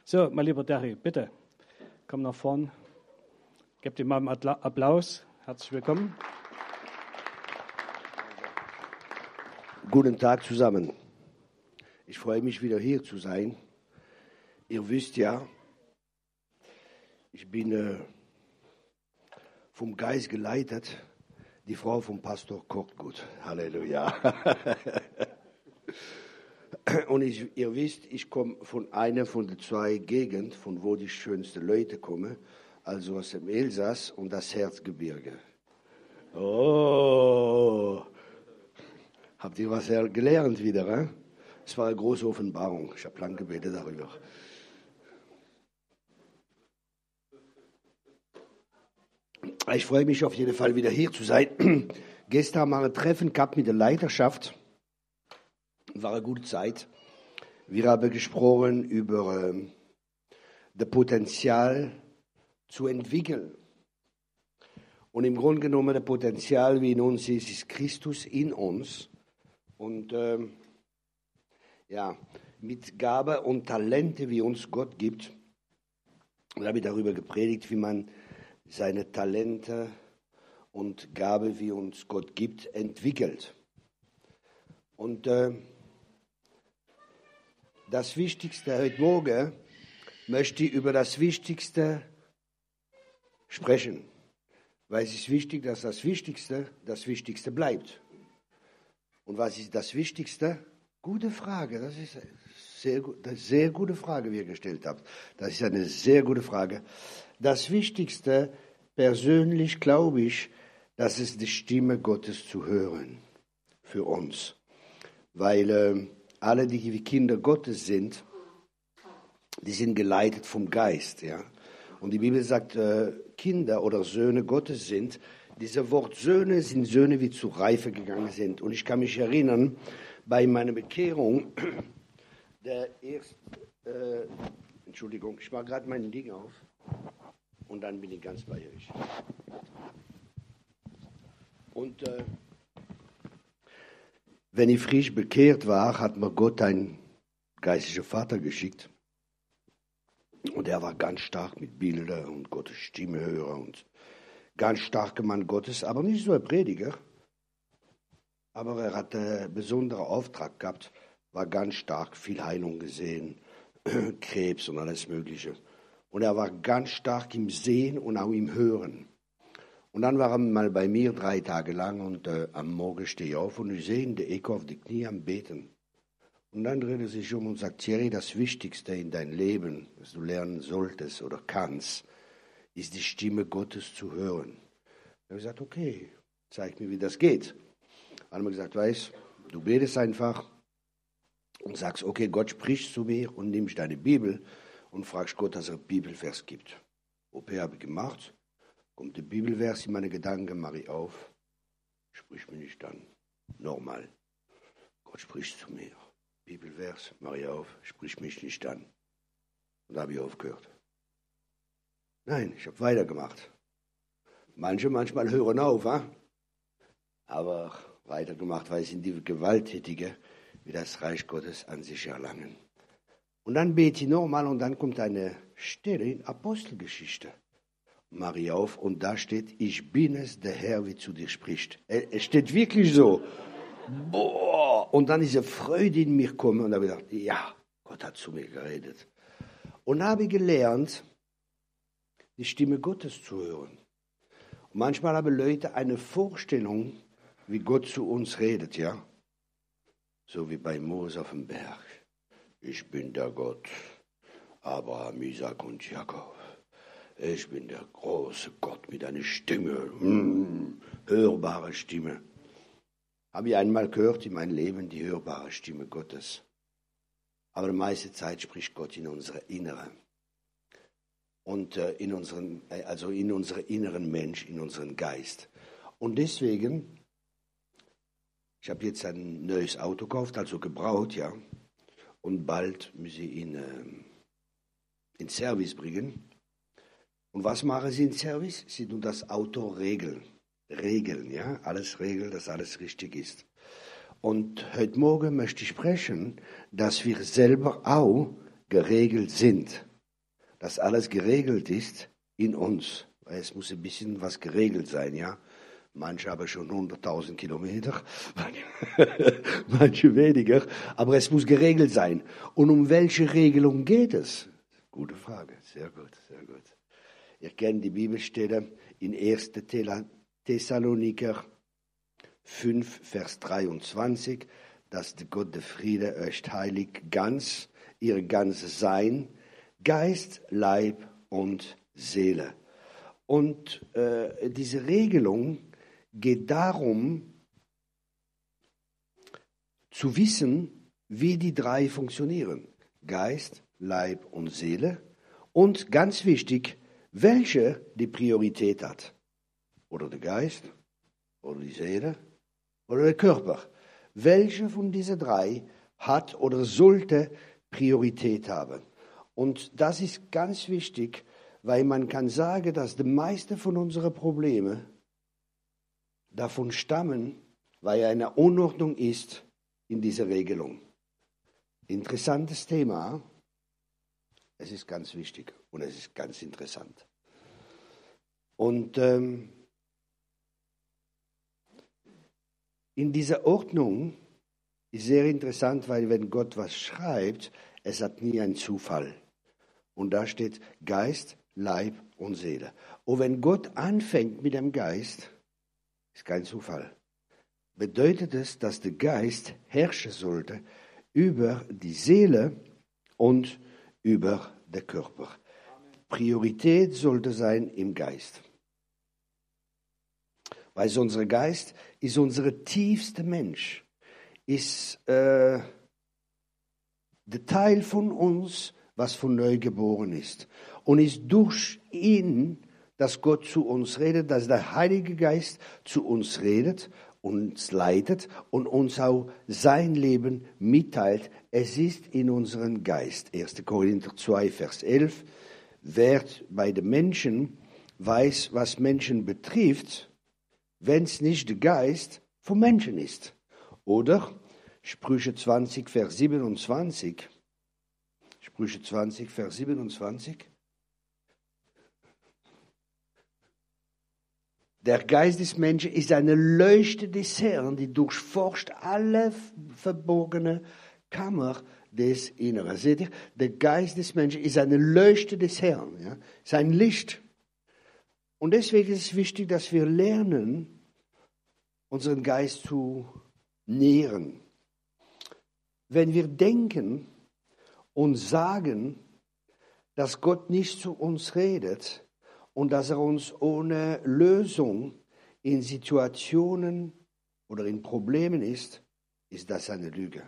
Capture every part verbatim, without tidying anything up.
So, mein lieber Derry, bitte, komm nach vorn. Gebt ihm mal einen Applaus. Herzlich willkommen. Guten Tag zusammen. Ich freue mich, wieder hier zu sein. Ihr wisst ja, ich bin äh, vom Geist geleitet, die Frau vom Pastor kocht gut. Halleluja. Und ich, ihr wisst, ich komme von einer von den zwei Gegenden, von wo die schönsten Leute kommen, also aus dem Elsass und das Erzgebirge. Oh, habt ihr was gelernt wieder? Eh? Es war eine große Offenbarung. Ich habe lange gebetet darüber. Ich freue mich auf jeden Fall wieder hier zu sein. Gestern haben wir ein Treffen gehabt mit der Leiterschaft. War eine gute Zeit. Wir haben gesprochen über äh, das Potenzial zu entwickeln. Und im Grunde genommen, das Potenzial, wie in uns ist, ist Christus in uns. Und äh, ja, mit Gabe und Talente, wie uns Gott gibt. Und da habe ich darüber gepredigt, wie man seine Talente und Gabe, wie uns Gott gibt, entwickelt. Und äh, das Wichtigste heute Morgen möchte ich über das Wichtigste sprechen. Weil es ist wichtig, dass das Wichtigste das Wichtigste bleibt. Und was ist das Wichtigste? Gute Frage. Das ist eine sehr, eine sehr gute Frage, die ihr gestellt habt. Das ist eine sehr gute Frage. Das Wichtigste, persönlich glaube ich, das ist die Stimme Gottes zu hören für uns. Weil äh, alle, die wie Kinder Gottes sind, die sind geleitet vom Geist. Ja? Und die Bibel sagt, äh, Kinder oder Söhne Gottes sind. Diese Wort Söhne sind Söhne, die zur Reife gegangen sind. Und ich kann mich erinnern, bei meiner Bekehrung, der erste, äh, Entschuldigung, ich mache gerade mein Ding auf und dann bin ich ganz bei euch. Und äh, wenn ich frisch bekehrt war, hat mir Gott einen geistlichen Vater geschickt. Und er war ganz stark mit Bildern und Gottes Stimme hören und ganz starker Mann Gottes, aber nicht so ein Prediger. Aber er hatte einen besonderen Auftrag gehabt, war ganz stark, viel Heilung gesehen, Krebs und alles Mögliche. Und er war ganz stark im Sehen und auch im Hören. Und dann war er mal bei mir drei Tage lang und äh, am Morgen stehe ich auf und ich sehe in der Ecke auf die Knie am Beten. Und dann dreht er sich um und sagt, Thierry, das Wichtigste in deinem Leben, was du lernen solltest oder kannst, ist die Stimme Gottes zu hören. Er hat gesagt, okay, zeig mir, wie das geht. Dann haben wir gesagt, weißt, du betest einfach und sagst, okay, Gott spricht zu mir und nimmst deine Bibel und fragst Gott, dass er einen Bibelvers gibt. O P habe ich gemacht, kommt der Bibelvers in meine Gedanken, mache ich auf, sprich mir nicht an, normal. Gott spricht zu mir. Bibelvers, mache ich auf, sprich mich nicht an. Und da habe ich aufgehört. Nein, ich habe weitergemacht. Manche manchmal hören auf, hein? Aber weitergemacht, weil sind die Gewalttätige, wie das Reich Gottes an sich erlangen. Und dann bete ich nochmal und dann kommt eine Stelle in Apostelgeschichte. Mache ich auf und da steht, ich bin es, der Herr, wie zu dir spricht. Es steht wirklich so. Boah! Und dann ist eine Freude in mir gekommen und da habe ich gedacht, ja, Gott hat zu mir geredet. Und da habe ich gelernt, die Stimme Gottes zu hören. Und manchmal haben Leute eine Vorstellung, wie Gott zu uns redet, ja. So wie bei Mose auf dem Berg. Ich bin der Gott, Abraham, Isaac und Jakob. Ich bin der große Gott mit einer Stimme, mm, hörbare Stimme. Habe ich einmal gehört in meinem Leben, die hörbare Stimme Gottes. Aber die meiste Zeit spricht Gott in unsere Innere. Und äh, in unseren, also in unseren inneren Mensch, in unseren Geist. Und deswegen, ich habe jetzt ein neues Auto gekauft, also gebraut, ja. Und bald muss ich ihn äh, in Service bringen. Und was machen sie in Service? Sie tun das Auto regeln. Regeln, ja, alles regeln, dass alles richtig ist. Und heute Morgen möchte ich sprechen, dass wir selber auch geregelt sind. dass alles geregelt ist in uns. Weil es muss ein bisschen was geregelt sein, ja. Manche haben schon hunderttausend Kilometer, manche weniger, aber es muss geregelt sein. Und um welche Regelung geht es? Gute Frage, sehr gut, sehr gut. Ihr kennt die Bibelstelle in erster Thessaloniker fünf, Vers dreiundzwanzig, dass der Gott der Friede euch heiligt ganz, ihr ganzes Sein, Geist, Leib und Seele. Und äh, diese Regelung geht darum, zu wissen, wie die drei funktionieren. Geist, Leib und Seele. Und ganz wichtig, welche die Priorität hat. Oder der Geist, oder die Seele, oder der Körper. Welche von diesen drei hat oder sollte Priorität haben? Und das ist ganz wichtig, weil man kann sagen, dass die meisten von unseren Problemen davon stammen, weil eine Unordnung ist in dieser Regelung. Interessantes Thema. Es ist ganz wichtig und es ist ganz interessant. Und ähm, in dieser Ordnung ist sehr interessant, weil wenn Gott was schreibt, es hat nie einen Zufall. Und da steht Geist, Leib und Seele. Und wenn Gott anfängt mit dem Geist, ist kein Zufall. Bedeutet es, dass der Geist herrschen sollte über die Seele und über den Körper. Priorität sollte sein im Geist. Weil unser Geist ist unser tiefster Mensch, ist äh, der Teil von uns, was von neu geboren ist. Und ist durch ihn, dass Gott zu uns redet, dass der Heilige Geist zu uns redet, uns leitet und uns auch sein Leben mitteilt. Es ist in unserem Geist. erster Korinther zwei, Vers elf. Wer bei den Menschen weiß, was Menschen betrifft, wenn es nicht der Geist vom Menschen ist. Oder Sprüche zwanzig, Vers siebenundzwanzig. Sprüche zwanzig, Vers siebenundzwanzig. Der Geist des Menschen ist eine Leuchte des Herrn, die durchforscht alle verborgene Kammer des Inneren. Seht ihr? Der Geist des Menschen ist eine Leuchte des Herrn, ja? Sein Licht. Und deswegen ist es wichtig, dass wir lernen, unseren Geist zu nähren. Wenn wir denken und sagen, dass Gott nicht zu uns redet und dass er uns ohne Lösung in Situationen oder in Problemen ist, ist das eine Lüge.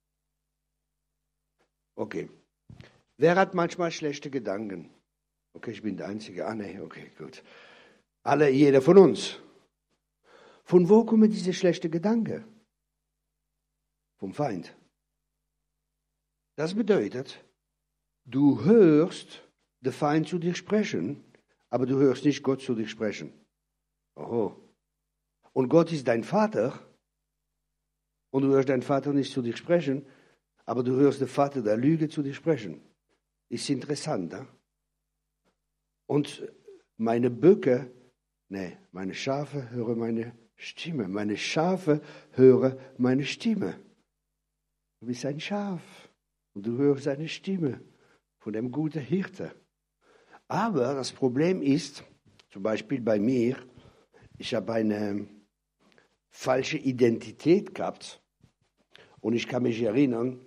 Okay. Wer hat manchmal schlechte Gedanken? Okay, ich bin der Einzige. Ah, nee, okay, gut. Alle, jeder von uns. Von wo kommen diese schlechten Gedanken? Vom Feind. Das bedeutet, du hörst den Feind zu dir sprechen, aber du hörst nicht Gott zu dir sprechen. Oho. Und Gott ist dein Vater und du hörst deinen Vater nicht zu dir sprechen, aber du hörst den Vater der Lüge zu dir sprechen. Ist interessant, ne? Und meine Böcke, nee, meine Schafe hören meine Stimme. Meine Schafe hören meine Stimme. Du bist ein Schaf und du hörst seine Stimme von dem guten Hirte. Aber das Problem ist, zum Beispiel bei mir, ich habe eine falsche Identität gehabt und ich kann mich erinnern,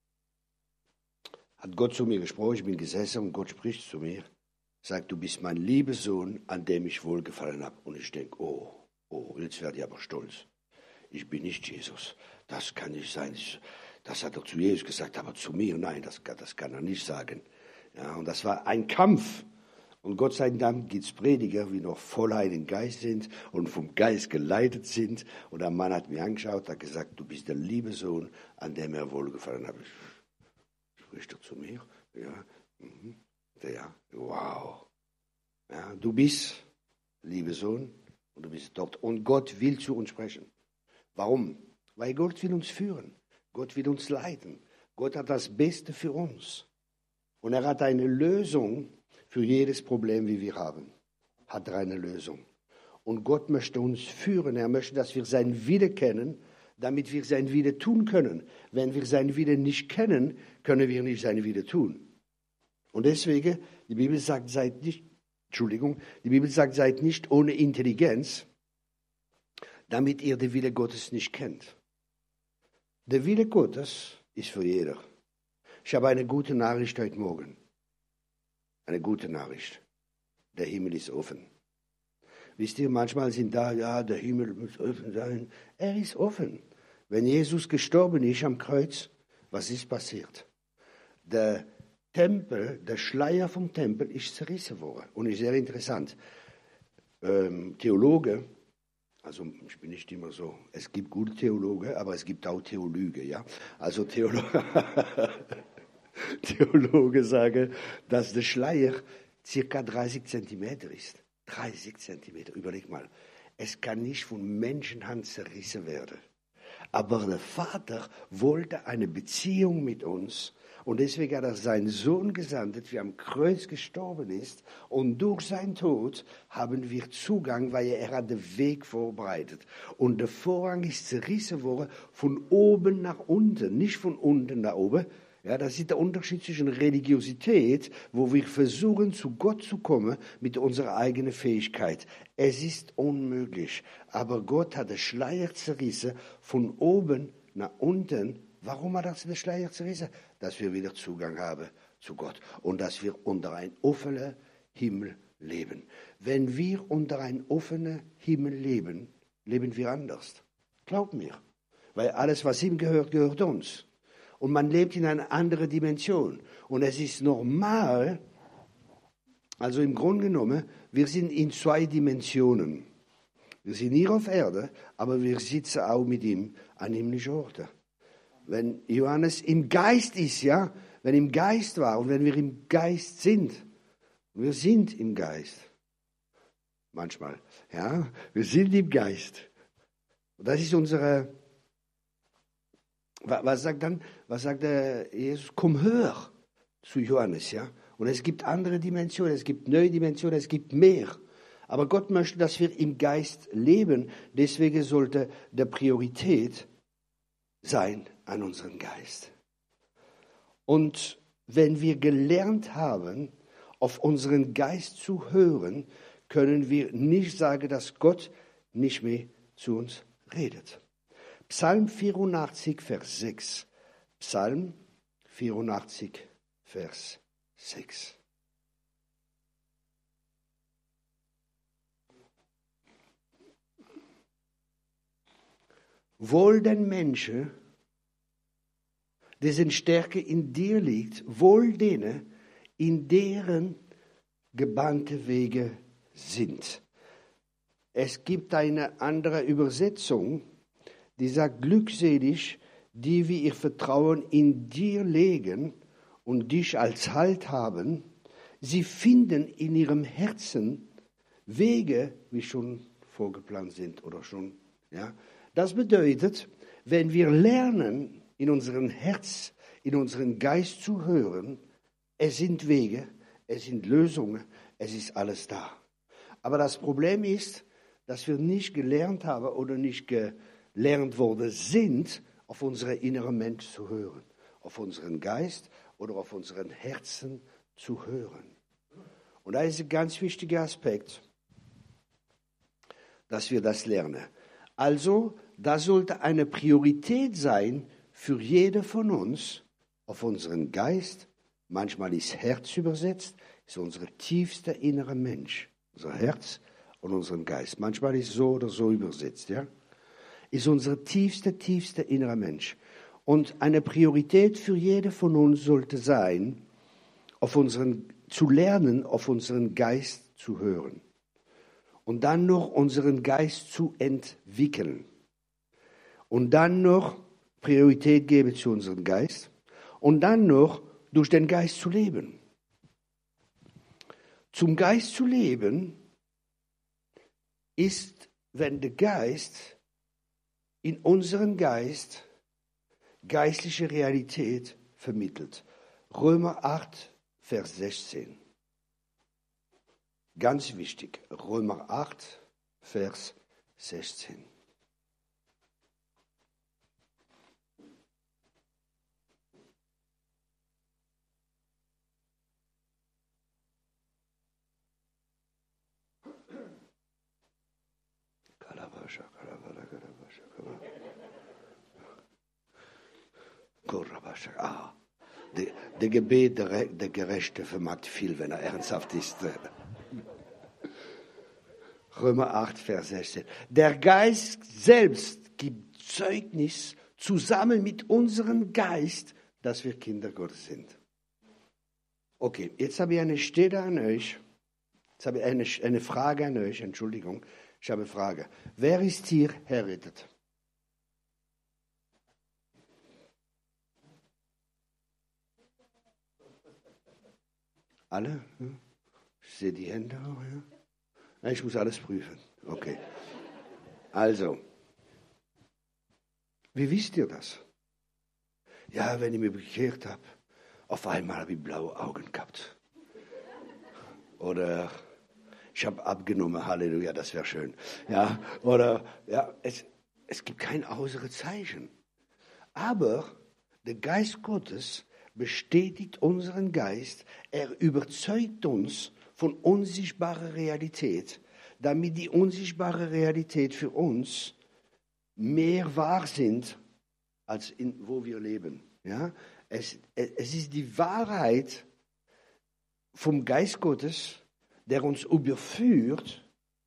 hat Gott zu mir gesprochen, ich bin gesessen und Gott spricht zu mir, sagt, du bist mein lieber Sohn, an dem ich wohlgefallen habe. Und ich denke, oh, oh, jetzt werde ich aber stolz. Ich bin nicht Jesus, das kann nicht sein. Das hat er zu Jesus gesagt, aber zu mir, nein, das, das kann er nicht sagen. Ja, und das war ein Kampf. Und Gott sei Dank gibt es Prediger, die noch voll Heiligen Geist sind und vom Geist geleitet sind. Und der Mann hat mich angeschaut, hat gesagt, du bist der liebe Sohn, an dem er wohlgefallen hat. Spricht er zu mir? Ja, mhm. Ja, wow. Ja, du bist, liebe Sohn, und du bist dort. Und Gott will zu uns sprechen. Warum? Weil Gott will uns führen. Gott will uns leiten. Gott hat das Beste für uns. Und er hat eine Lösung für jedes Problem, wie wir haben, hat er eine Lösung. Und Gott möchte uns führen. Er möchte, dass wir sein Wille kennen, damit wir sein Wille tun können. Wenn wir sein Wille nicht kennen, können wir nicht sein Wille tun. Und deswegen, die Bibel sagt, seid nicht, Entschuldigung, die Bibel sagt, seid nicht ohne Intelligenz, damit ihr den Wille Gottes nicht kennt. Der Wille Gottes ist für jeder. Ich habe eine gute Nachricht heute Morgen. Eine gute Nachricht. Der Himmel ist offen. Wisst ihr, manchmal sind da, ja, der Himmel muss offen sein. Er ist offen. Wenn Jesus gestorben ist am Kreuz, was ist passiert? Der Tempel, der Schleier vom Tempel ist zerrissen worden. Und ist sehr interessant. Ähm, Theologe, also ich bin nicht immer so, es gibt gute Theologen, aber es gibt auch Theologe, ja. Also Theologe, Theologe sagen, dass der Schleier circa dreißig Zentimeter ist. dreißig Zentimeter, überleg mal. Es kann nicht von Menschenhand zerrissen werden. Aber der Vater wollte eine Beziehung mit uns. Und deswegen hat er seinen Sohn gesandt, der am Kreuz gestorben ist. Und durch seinen Tod haben wir Zugang, weil er hat den Weg vorbereitet. Und der Vorhang ist zerrissen worden von oben nach unten, nicht von unten nach oben. Ja, das ist der Unterschied zwischen Religiosität, wo wir versuchen, zu Gott zu kommen mit unserer eigenen Fähigkeit. Es ist unmöglich. Aber Gott hat den Schleier zerrissen von oben nach unten. Warum hat er den Schleier zerrissen? Dass wir wieder Zugang haben zu Gott und dass wir unter einem offenen Himmel leben. Wenn wir unter einem offenen Himmel leben, leben wir anders. Glaub mir. Weil alles, was ihm gehört, gehört uns. Und man lebt in einer anderen Dimension. Und es ist normal, also im Grunde genommen, wir sind in zwei Dimensionen. Wir sind hier auf Erde, aber wir sitzen auch mit ihm an himmlischen Orten. Wenn Johannes im Geist ist, ja, wenn im Geist war und wenn wir im Geist sind, wir sind im Geist. Manchmal, ja, wir sind im Geist. Und das ist unsere... Was sagt dann, was sagt der Jesus? Komm höher zu Johannes, ja. Und es gibt andere Dimensionen, es gibt neue Dimensionen, es gibt mehr. Aber Gott möchte, dass wir im Geist leben. Deswegen sollte der Priorität sein an unseren Geist. Und wenn wir gelernt haben, auf unseren Geist zu hören, können wir nicht sagen, dass Gott nicht mehr zu uns redet. Psalm vierundachtzig, Vers sechs. Psalm vierundachtzig, Vers sechs. Wohl den Menschen, dessen Stärke in dir liegt, wohl denen, in deren gebannte Wege sind. Es gibt eine andere Übersetzung, die sagt, glückselig, die wie ihr Vertrauen in dir legen und dich als Halt haben, sie finden in ihrem Herzen Wege, wie schon vorgeplant sind oder schon, ja. Das bedeutet, wenn wir lernen, in unserem Herz, in unseren Geist zu hören, es sind Wege, es sind Lösungen, es ist alles da. Aber das Problem ist, dass wir nicht gelernt haben oder nicht gelernt worden sind, auf unseren inneren Mensch zu hören, auf unseren Geist oder auf unseren Herzen zu hören. Und da ist ein ganz wichtiger Aspekt, dass wir das lernen. Also, das sollte eine Priorität sein für jeder von uns, auf unseren Geist. Manchmal ist Herz übersetzt, ist unser tiefster innerer Mensch, unser Herz und unseren Geist. Manchmal ist so oder so übersetzt, ja. Ist unser tiefster, tiefster innerer Mensch. Und eine Priorität für jeder von uns sollte sein, auf unseren, zu lernen, auf unseren Geist zu hören. Und dann noch unseren Geist zu entwickeln. Und dann noch Priorität geben zu unserem Geist. Und dann noch durch den Geist zu leben. Zum Geist zu leben ist, wenn der Geist in unseren Geist geistliche Realität vermittelt. Römer acht, Vers sechzehn. Ganz wichtig, Römer acht, Vers sechzehn. Ah, der, der Gebet der, der Gerechte vermag viel, wenn er ernsthaft ist. Römer acht, Vers sechzehn. Der Geist selbst gibt Zeugnis zusammen mit unserem Geist, dass wir Kinder Gottes sind. Okay, jetzt habe ich eine Stelle an euch. Jetzt habe ich eine, eine Frage an euch. Entschuldigung, ich habe eine Frage. Wer ist hier errettet? Alle? Ich sehe die Hände auch, ja? Ich muss alles prüfen. Okay. Also, wie wisst ihr das? Ja, wenn ich mich bekehrt habe, auf einmal habe ich blaue Augen gehabt. Oder ich habe abgenommen, Halleluja, das wäre schön. Ja, oder ja, es, es gibt kein äußeres Zeichen. Aber der Geist Gottes bestätigt unseren Geist, er überzeugt uns von unsichtbarer Realität, damit die unsichtbare Realität für uns mehr wahr sind, als in, wo wir leben. Ja? Es, es ist die Wahrheit vom Geist Gottes, der uns überführt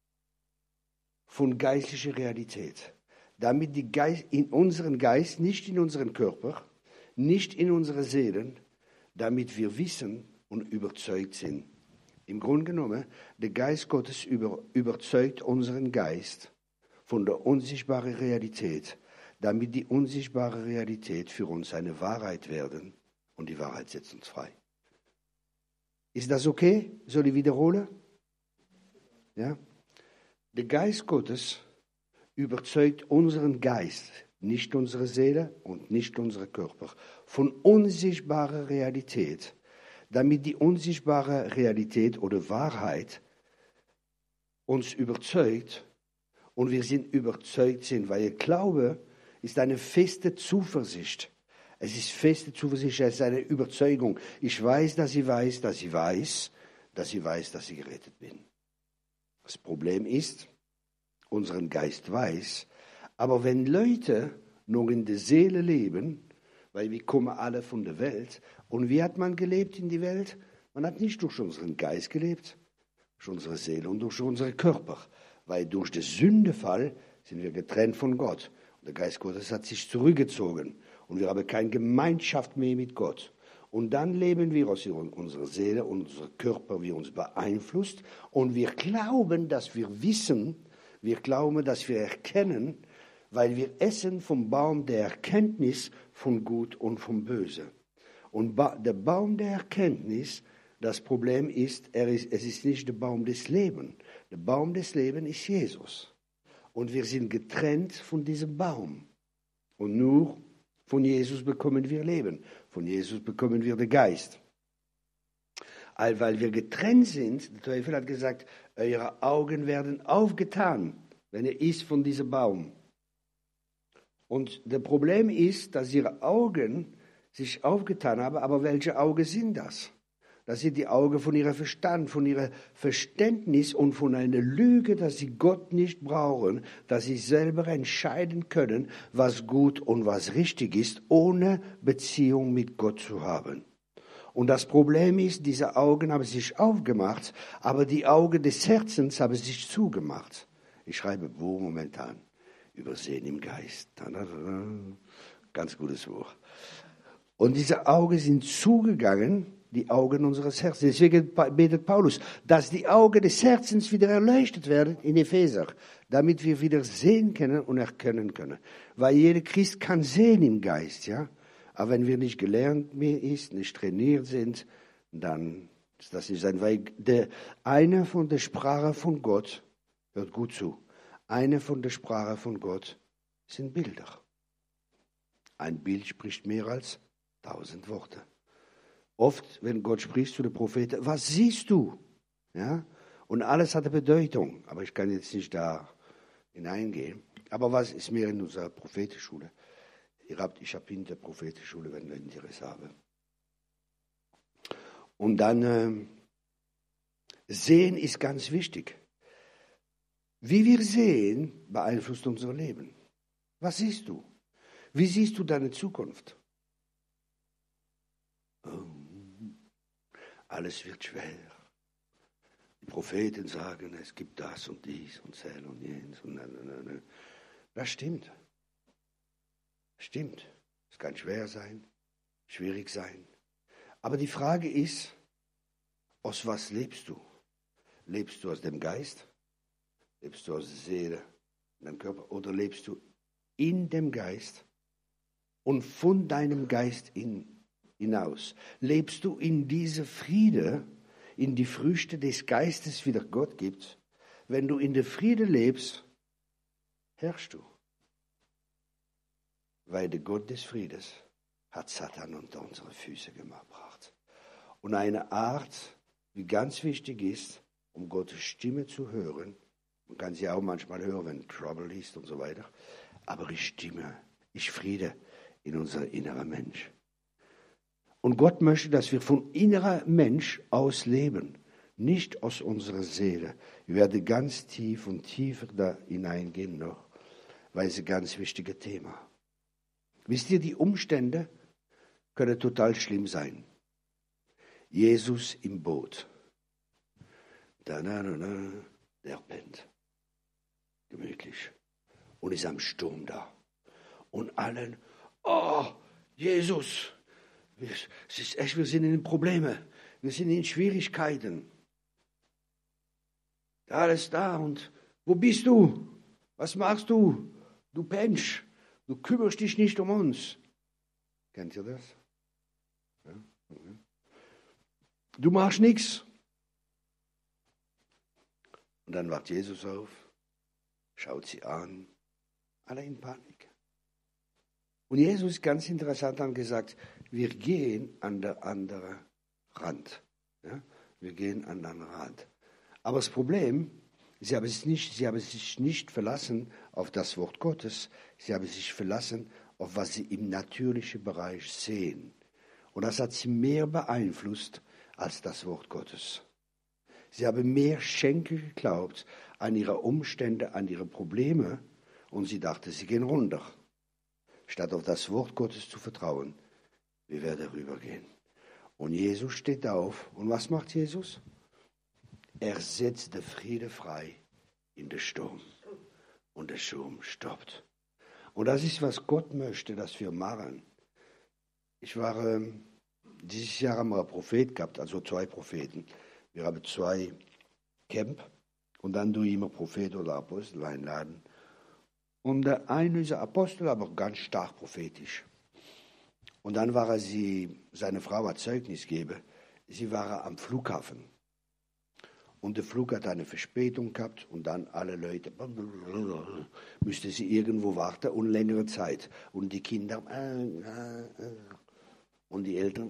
von geistlicher Realität. Damit die Geist, in unseren Geist, nicht in unseren Körper, nicht in unsere Seelen, damit wir wissen und überzeugt sind. Im Grunde genommen, der Geist Gottes über, überzeugt unseren Geist von der unsichtbaren Realität, damit die unsichtbare Realität für uns eine Wahrheit werden und die Wahrheit setzt uns frei. Ist das okay? Soll ich wiederholen? Ja? Der Geist Gottes überzeugt unseren Geist, nicht unsere Seele und nicht unsere Körper, von unsichtbarer Realität, damit die unsichtbare Realität oder Wahrheit uns überzeugt und wir sind überzeugt sind, weil ihr Glaube ist eine feste Zuversicht. Es ist feste Zuversicht, es ist eine Überzeugung. Ich weiß, dass ich weiß, dass ich weiß, dass ich weiß, dass ich gerettet bin. Das Problem ist, unseren Geist weiß, aber wenn Leute noch in der Seele leben, weil wir kommen alle von der Welt, und wie hat man gelebt in die Welt? Man hat nicht durch unseren Geist gelebt, durch unsere Seele und durch unseren Körper, weil durch den Sündefall sind wir getrennt von Gott. Und der Geist Gottes hat sich zurückgezogen und wir haben keine Gemeinschaft mehr mit Gott. Und dann leben wir aus unserer Seele und unser Körper, wie uns beeinflusst, und wir glauben, dass wir wissen, wir glauben, dass wir erkennen, weil wir essen vom Baum der Erkenntnis von Gut und vom Böse. Und ba- der Baum der Erkenntnis, das Problem ist, er ist, es ist nicht der Baum des Lebens. Der Baum des Lebens ist Jesus. Und wir sind getrennt von diesem Baum. Und nur von Jesus bekommen wir Leben. Von Jesus bekommen wir den Geist. All weil wir getrennt sind, der Teufel hat gesagt, eure Augen werden aufgetan, wenn ihr isst von diesem Baum. Und das Problem ist, dass ihre Augen sich aufgetan haben, aber welche Augen sind das? Das sind die Augen von ihrem Verstand, von ihrem Verständnis und von einer Lüge, dass sie Gott nicht brauchen, dass sie selber entscheiden können, was gut und was richtig ist, ohne Beziehung mit Gott zu haben. Und das Problem ist, diese Augen haben sich aufgemacht, aber die Augen des Herzens haben sich zugemacht. Ich schreibe Buch momentan. Übersehen im Geist. Ganz gutes Buch. Und diese Augen sind zugegangen, die Augen unseres Herzens. Deswegen betet Paulus, dass die Augen des Herzens wieder erleuchtet werden in Epheser, damit wir wieder sehen können und erkennen können. Weil jeder Christ kann sehen im Geist, ja. Aber wenn wir nicht gelernt mehr ist, nicht trainiert sind, dann ist das nicht sein. Weil der, eine von der Sprache von Gott, hört gut zu, eine von der Sprache von Gott sind Bilder. Ein Bild spricht mehr als tausend Worte. Oft, wenn Gott spricht zu den Propheten, was siehst du? Ja? Und alles hatte Bedeutung, aber ich kann jetzt nicht da hineingehen. Aber was ist mehr in unserer Prophetenschule? Ihr habt, ich habe in der Prophetenschule, wenn ihr Interesse habt. Und dann äh, sehen ist ganz wichtig. Wie wir sehen, beeinflusst unser Leben. Was siehst du? Wie siehst du deine Zukunft? Oh, alles wird schwer. Die Propheten sagen, es gibt das und dies und Zell und jenes. Und na, na, na. Das stimmt. Stimmt. Es kann schwer sein, schwierig sein. Aber die Frage ist, aus was lebst du? Lebst du aus dem Geist? Lebst du aus der Seele, deinem Körper? Oder lebst du in dem Geist und von deinem Geist in, hinaus? Lebst du in diese Friede, in die Früchte des Geistes, wie der Gott gibt? Wenn du in der Friede lebst, herrschst du. Weil der Gott des Friedes hat Satan unter unsere Füße gebracht. Und eine Art, wie ganz wichtig ist, um Gottes Stimme zu hören, man kann sie auch manchmal hören, wenn Trouble ist und so weiter, aber die Stimme ist Friede in unser innerer Mensch. Und Gott möchte, dass wir von innerer Mensch aus leben, nicht aus unserer Seele. Wir werden ganz tief und tiefer da hineingehen noch, weil es ein ganz wichtiges Thema. Wisst ihr, die Umstände können total schlimm sein. Jesus im Boot. Da, da, da, da, der pennt. Gemütlich. Und ist am Sturm da. Und allen, oh, Jesus, es ist echt, wir sind in Probleme. Wir sind in Schwierigkeiten. Alles da und wo bist du? Was machst du? Du pennst. Du kümmerst dich nicht um uns. Kennt ihr das? Ja? Du machst nichts. Und dann wacht Jesus auf, schaut sie an, alle in Panik. Und Jesus, ganz interessant, hat gesagt, wir gehen an der anderen Rand. Ja? Wir gehen an den anderen Rand. Aber das Problem, sie haben, sich nicht, sie haben sich nicht verlassen auf das Wort Gottes, sie haben sich verlassen auf was sie im natürlichen Bereich sehen. Und das hat sie mehr beeinflusst als das Wort Gottes. Sie haben mehr Schenkel geglaubt an ihre Umstände, an ihre Probleme und sie dachte, sie gehen runter. Statt auf das Wort Gottes zu vertrauen, wir werden rübergehen. Und Jesus steht auf. Und was macht Jesus? Er setzt den Friede frei in den Sturm. Und der Sturm stoppt. Und das ist, was Gott möchte, dass wir machen. Ich war, ähm, dieses Jahr haben wir einen Prophet gehabt, also zwei Propheten. Wir haben zwei Camp und dann tue ich immer Prophet oder Apostel einladen. Und der eine ist ein Apostel, aber ganz stark prophetisch. Und dann war er sie, seine Frau hat Zeugnis gegeben, sie war am Flughafen. Und der Flug hat eine Verspätung gehabt und dann alle Leute, müsste sie irgendwo warten und längere Zeit. Und die Kinder, und die Eltern,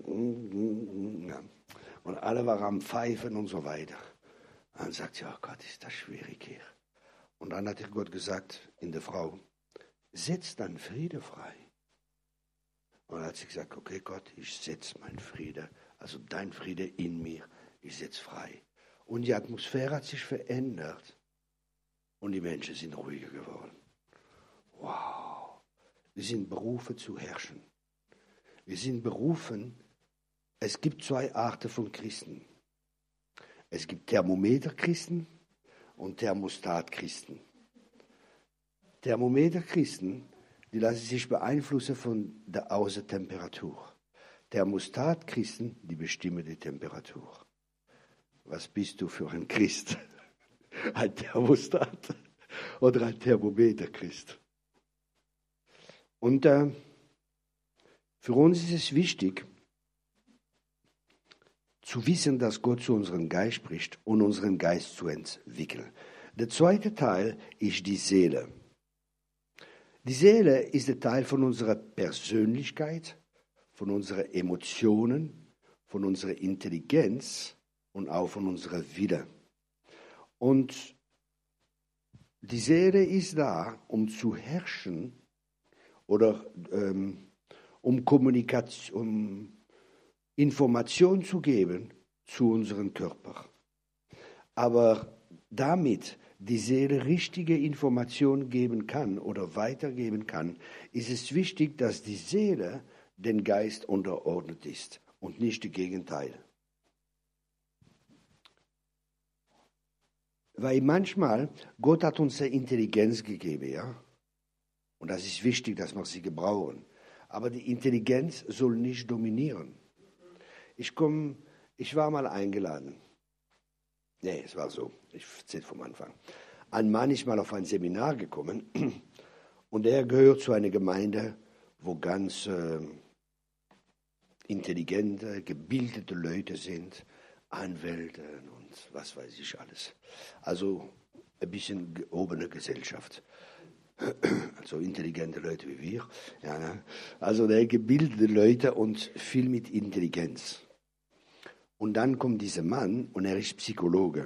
und alle waren am Pfeifen und so weiter. Und dann sagt sie, oh Gott, ist das schwierig hier. Und dann hat Gott gesagt in der Frau, setz deinen Friede frei. Und dann hat sie gesagt, okay Gott, ich setze meinen Friede, also dein Friede in mir, ich setze frei. Und die Atmosphäre hat sich verändert und die Menschen sind ruhiger geworden. Wow, wir sind berufen zu herrschen. Wir sind berufen, es gibt zwei Arten von Christen. Es gibt Thermometerchristen und Thermostatchristen. Thermometerchristen, die lassen sich beeinflussen von der Außentemperatur. Thermostatchristen, die bestimmen die Temperatur. Was bist du für ein Christ? Ein Thermostat oder ein Thermometerchrist? Und äh, für uns ist es wichtig, zu wissen, dass Gott zu unserem Geist spricht und unseren Geist zu entwickeln. Der zweite Teil ist die Seele. Die Seele ist der Teil von unserer Persönlichkeit, von unseren Emotionen, von unserer Intelligenz und auch von unserer Wille. Und die Seele ist da, um zu herrschen oder ähm, um Kommunikation, um Information zu geben zu unserem Körper. Aber damit die Seele richtige Information geben kann oder weitergeben kann, ist es wichtig, dass die Seele den Geist unterordnet ist und nicht das Gegenteil. Weil manchmal, Gott hat uns eine Intelligenz gegeben, ja. Und das ist wichtig, dass wir sie gebrauchen. Aber die Intelligenz soll nicht dominieren. Ich komm, ich war mal eingeladen. Nee, es war so, ich erzähle vom Anfang. Ein Mann ist mal auf ein Seminar gekommen und er gehört zu einer Gemeinde, wo ganz äh, intelligente, gebildete Leute sind, Anwälte und was weiß ich alles. Also ein bisschen gehobene Gesellschaft. Also intelligente Leute wie wir. Ja, ne? Also gebildete Leute und viel mit Intelligenz. Und dann kommt dieser Mann und er ist Psychologe.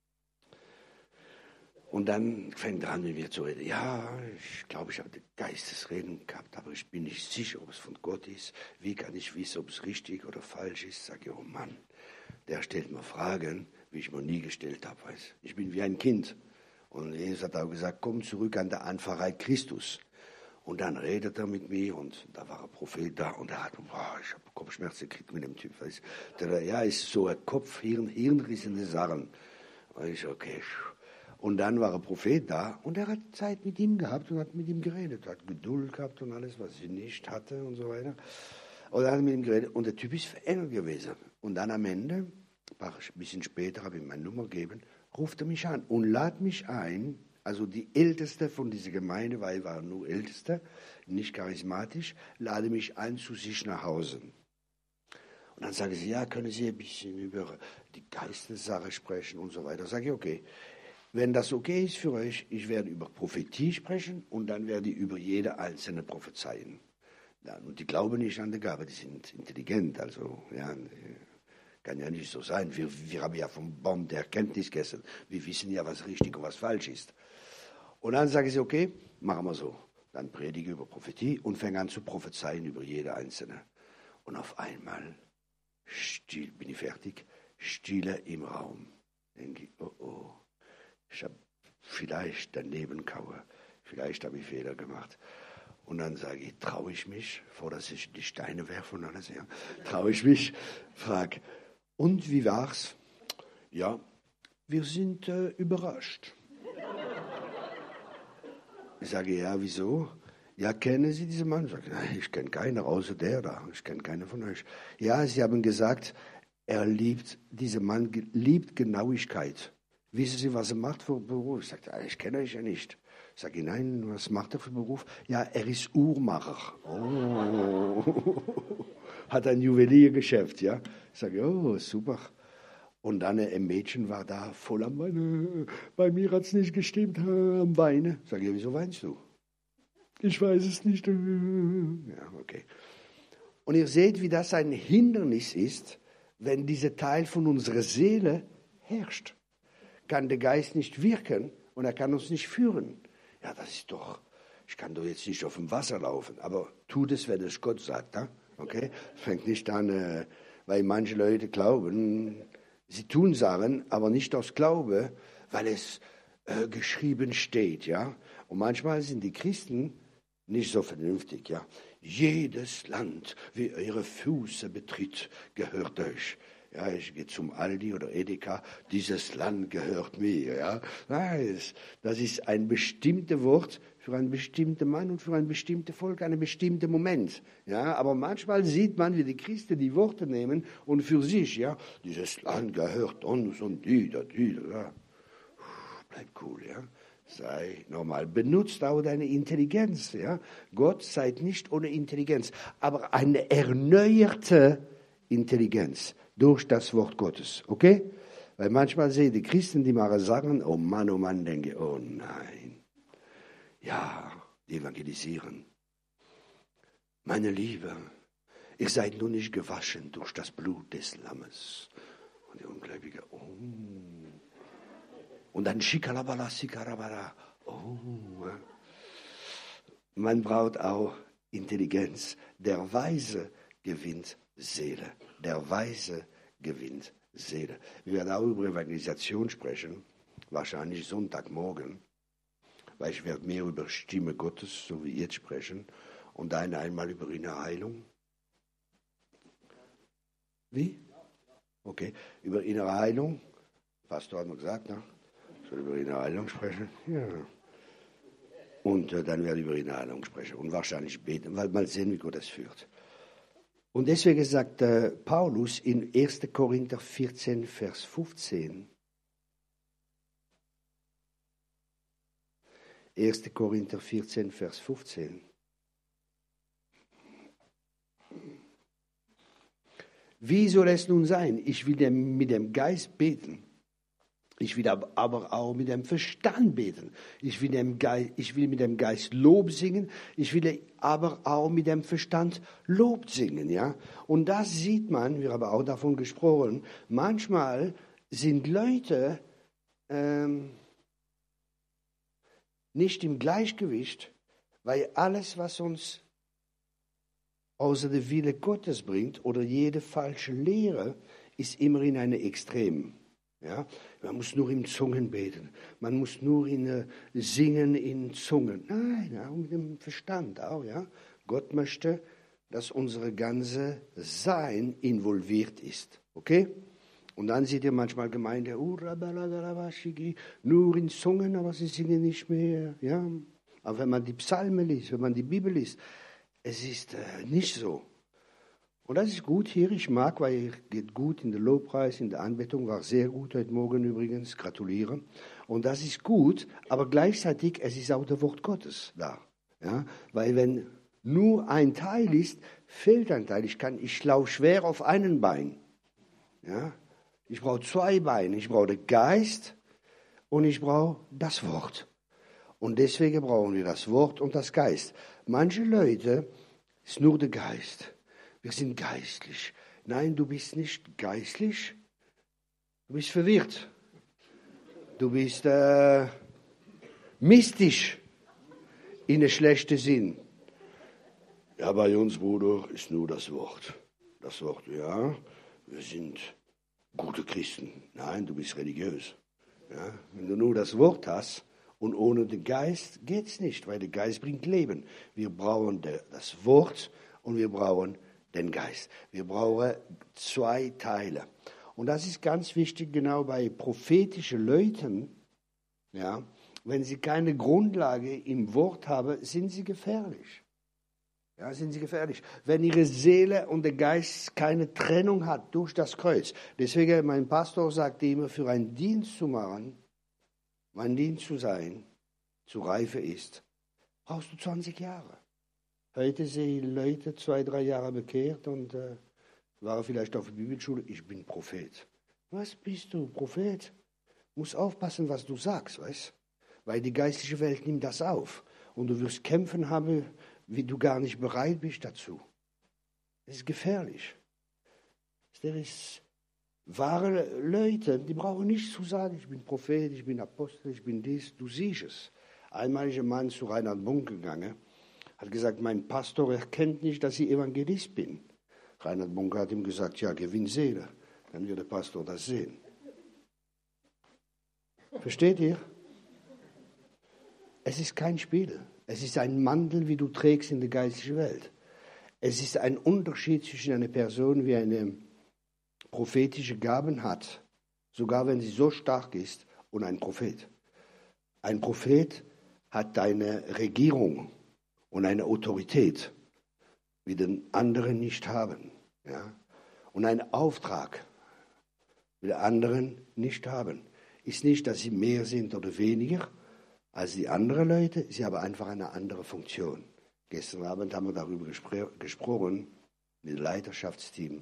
Und dann fängt er an, mit mir zu reden. Ja, ich glaube, ich habe Geistesreden gehabt, aber ich bin nicht sicher, ob es von Gott ist. Wie kann ich wissen, ob es richtig oder falsch ist? Sag ich, oh Mann, der stellt mir Fragen, wie ich mir nie gestellt habe. Weiß. Ich bin wie ein Kind. Und Jesus hat auch gesagt, komm zurück an der Anfahrheit Christus. Und dann redet er mit mir und da war ein Prophet da und er hat, boah, ich habe Kopfschmerzen gekriegt mit dem Typ. Weiß. Der, ja, ist so ein Kopf, Hirn, hirnrissende Sachen. Und ich, okay. Und dann war ein Prophet da und er hat Zeit mit ihm gehabt und hat mit ihm geredet. Hat Geduld gehabt und alles, was ich nicht hatte und so weiter. Und er hat mit ihm geredet und der Typ ist verändert gewesen. Und dann am Ende, ein bisschen später, habe ich ihm meine Nummer gegeben, ruft er mich an und lädt mich ein, also die Älteste von dieser Gemeinde, weil ich war nur Älteste, nicht charismatisch, lade mich ein zu sich nach Hause. Und dann sagen sie, ja, können Sie ein bisschen über die Geistessache sprechen und so weiter. Sage ich, okay, wenn das okay ist für euch, ich werde über Prophetie sprechen und dann werde ich über jede einzelne prophezeien. Und die glauben nicht an die Gabe, die sind intelligent, also ja, kann ja nicht so sein. Wir, wir haben ja vom Baum der Erkenntnis gegessen. Wir wissen ja, was richtig und was falsch ist. Und dann sage ich, okay, machen wir so. Dann predige über Prophetie und fange an zu prophezeien über jede einzelne. Und auf einmal, still, bin ich fertig, Stille im Raum. Denke ich, oh oh, ich habe vielleicht daneben kaue, vielleicht habe ich Fehler gemacht. Und dann sage ich, traue ich mich, vor dass ich die Steine werfe und alles, ja, traue ich mich, frage, und wie war's? Ja, wir sind äh, überrascht. Ich sage, ja, wieso? Ja, kennen Sie diesen Mann? Ich sage, nein, ich kenne keinen, außer der da. Ich kenne keinen von euch. Ja, Sie haben gesagt, er liebt, dieser Mann liebt Genauigkeit. Wissen Sie, was er macht für Beruf? Ich sage, ich kenne euch ja nicht. Ich sage, nein, was macht er für Beruf? Ja, er ist Uhrmacher. Oh. Hat ein Juweliergeschäft, ja. Ich sage, oh, super. Und dann ein Mädchen war da voll am Weinen. Bei mir hat es nicht gestimmt, am Weinen. Ich sage, wieso weinst du? Ich weiß es nicht. Ja, okay. Und ihr seht, wie das ein Hindernis ist, wenn dieser Teil von unserer Seele herrscht. Kann der Geist nicht wirken und er kann uns nicht führen. Ja, das ist doch, ich kann doch jetzt nicht auf dem Wasser laufen, aber tu das, wenn es Gott sagt. Ja? Okay? Fängt nicht an, äh, weil manche Leute glauben, sie tun Sachen, aber nicht aus Glaube, weil es äh, geschrieben steht. Ja? Und manchmal sind die Christen nicht so vernünftig. Ja? Jedes Land, wie eure Füße betritt, gehört euch. Ja, ich gehe zum Aldi oder Edeka, dieses Land gehört mir. Ja? Das ist ein bestimmtes Wort für einen bestimmten Mann und für ein bestimmtes Volk, einen bestimmten Moment. Ja? Aber manchmal sieht man, wie die Christen die Worte nehmen und für sich, ja, dieses Land gehört uns und die, da, die, da. Bleib cool, ja. Sei normal. Benutzt auch deine Intelligenz. Ja? Gott seid nicht ohne Intelligenz, aber eine erneuerte Intelligenz durch das Wort Gottes, okay? Weil manchmal sehe ich die Christen, die mal sagen, oh Mann, oh Mann, denke, oh nein. Ja, evangelisieren. Meine Liebe, ihr seid nur nicht gewaschen durch das Blut des Lammes. Und die Ungläubige, oh. Und dann Shikalabala, Sikarabala. Oh, man braucht auch Intelligenz. Der Weise gewinnt Seele. Der Weise gewinnt Seele. Wir werden auch über Evangelisation sprechen, wahrscheinlich Sonntagmorgen, weil ich werde mehr über Stimme Gottes, so wie jetzt sprechen, und dann einmal über innere Heilung. Wie? Okay, über innere Heilung. Pastor hat mir gesagt, ne? Ich soll über innere Heilung sprechen. Ja. Und äh, dann werde ich über innere Heilung sprechen und wahrscheinlich beten, weil mal sehen, wie Gott es führt. Und deswegen sagt äh, Paulus in erster Korinther vierzehn, Vers fünfzehn, erster Korinther vierzehn, Vers fünfzehn, wie soll es nun sein? Ich will dem, mit dem Geist beten. Ich will aber auch mit dem Verstand beten. Ich will, dem Geist, ich will mit dem Geist Lob singen. Ich will aber auch mit dem Verstand Lob singen. Ja? Und das sieht man, wir haben auch davon gesprochen, manchmal sind Leute ähm, nicht im Gleichgewicht, weil alles, was uns außer der Wille Gottes bringt oder jede falsche Lehre, ist immer in eine Extrem. Ja? Man muss nur in Zungen beten, man muss nur in, äh, singen in Zungen. Nein, auch mit dem Verstand auch. Ja? Gott möchte, dass unser ganze Sein involviert ist. Okay? Und dann seht ihr manchmal Gemeinde, nur in Zungen, aber sie singen nicht mehr. Ja? Aber wenn man die Psalmen liest, wenn man die Bibel liest, es ist äh, nicht so. Und das ist gut hier. Ich mag, weil ihr geht gut in der Lobpreis, in der Anbetung. War sehr gut heute Morgen übrigens. Gratuliere. Und das ist gut, aber gleichzeitig, es ist auch das Wort Gottes da. Ja? Weil wenn nur ein Teil ist, fehlt ein Teil. Ich kann, ich laufe schwer auf einem Bein. Ja? Ich brauche zwei Beine. Ich brauche den Geist und ich brauche das Wort. Und deswegen brauchen wir das Wort und das Geist. Manche Leute ist nur der Geist. Wir sind geistlich. Nein, du bist nicht geistlich. Du bist verwirrt. Du bist äh, mystisch in einem schlechten Sinn. Ja, bei uns, Bruder, ist nur das Wort. Das Wort, ja, wir sind gute Christen. Nein, du bist religiös. Ja, wenn du nur das Wort hast, und ohne den Geist geht es nicht, weil der Geist bringt Leben. Wir brauchen das Wort und wir brauchen den Geist. Wir brauchen zwei Teile. Und das ist ganz wichtig, genau bei prophetischen Leuten. Ja, wenn sie keine Grundlage im Wort haben, sind sie gefährlich. Ja, sind sie gefährlich. Wenn ihre Seele und der Geist keine Trennung hat durch das Kreuz. Deswegen, mein Pastor sagte immer, für einen Dienst zu machen, mein Dienst zu sein, zu reife ist, brauchst du zwanzig Jahre. Heute sehe ich Leute zwei, drei Jahre bekehrt und äh, waren vielleicht auf der Bibelschule, ich bin Prophet. Was bist du, Prophet? Du musst aufpassen, was du sagst, weißt? Weil die geistliche Welt nimmt das auf. Und du wirst kämpfen haben, wie du gar nicht bereit bist dazu. Das ist gefährlich. Das ist wahre Leute, die brauchen nicht zu sagen, ich bin Prophet, ich bin Apostel, ich bin dies, du siehst es. Einmal ist ein Mann zu Reinhard Bunke gegangen, hat gesagt, mein Pastor erkennt nicht, dass ich Evangelist bin. Reinhard Bunke hat ihm gesagt, ja, gewinn Seele, dann wird der Pastor das sehen. Versteht ihr? Es ist kein Spiel. Es ist ein Mantel, wie du trägst in der geistlichen Welt. Es ist ein Unterschied zwischen einer Person, wie eine prophetische Gaben hat, sogar wenn sie so stark ist, und ein Prophet. Ein Prophet hat eine Regierung und eine Autorität, wie den anderen nicht haben. Ja? Und einen Auftrag, wie die anderen nicht haben. Ist nicht, dass sie mehr sind oder weniger als die anderen Leute, sie haben einfach eine andere Funktion. Gestern Abend haben wir darüber gespr- gesprochen, mit dem Leiterschaftsteam,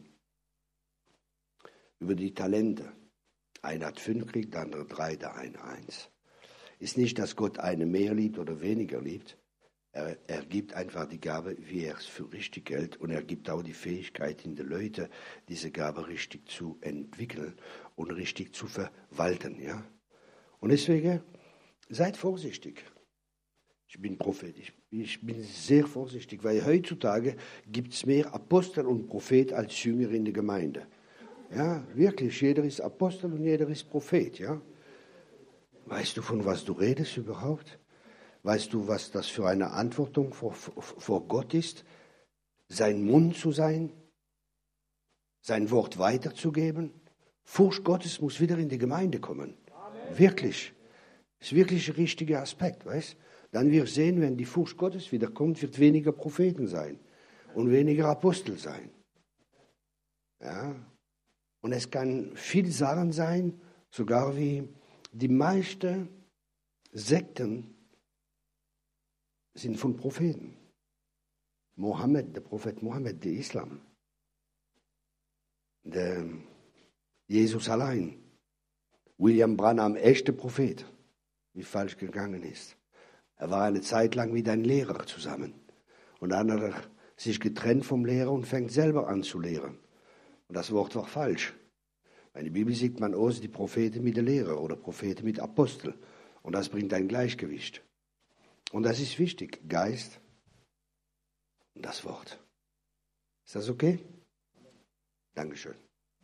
über die Talente. Einer hat fünf gekriegt, der andere drei, der eine eins. Ist nicht, dass Gott eine mehr liebt oder weniger liebt. Er, er gibt einfach die Gabe, wie er es für richtig hält. Und er gibt auch die Fähigkeit in den Leuten, diese Gabe richtig zu entwickeln und richtig zu verwalten. Ja? Und deswegen, seid vorsichtig. Ich bin Prophet, ich, ich bin sehr vorsichtig, weil heutzutage gibt es mehr Apostel und Prophet als Jünger in der Gemeinde. Ja, wirklich, jeder ist Apostel und jeder ist Prophet, ja. Weißt du, von was du redest überhaupt? Weißt du, was das für eine Antwortung vor, vor Gott ist? Sein Mund zu sein? Sein Wort weiterzugeben? Furcht Gottes muss wieder in die Gemeinde kommen. Amen. Wirklich. Das ist wirklich ein richtiger Aspekt, weißt? Dann wir sehen, wenn die Furcht Gottes wiederkommt, wird weniger Propheten sein und weniger Apostel sein. Ja. Und es kann viel Sachen sein, sogar wie die meisten Sekten sind von Propheten. Mohammed, der Prophet Mohammed, der Islam. Der Jesus allein. William Branham, echter Prophet, wie falsch gegangen ist. Er war eine Zeit lang mit einem Lehrer zusammen. Und dann hat er sich getrennt vom Lehrer und fängt selber an zu lehren. Und das Wort war falsch. In der Bibel sieht man aus die Propheten mit der Lehrer oder Propheten mit Apostel. Und das bringt ein Gleichgewicht. Und das ist wichtig. Geist und das Wort. Ist das okay? Dankeschön.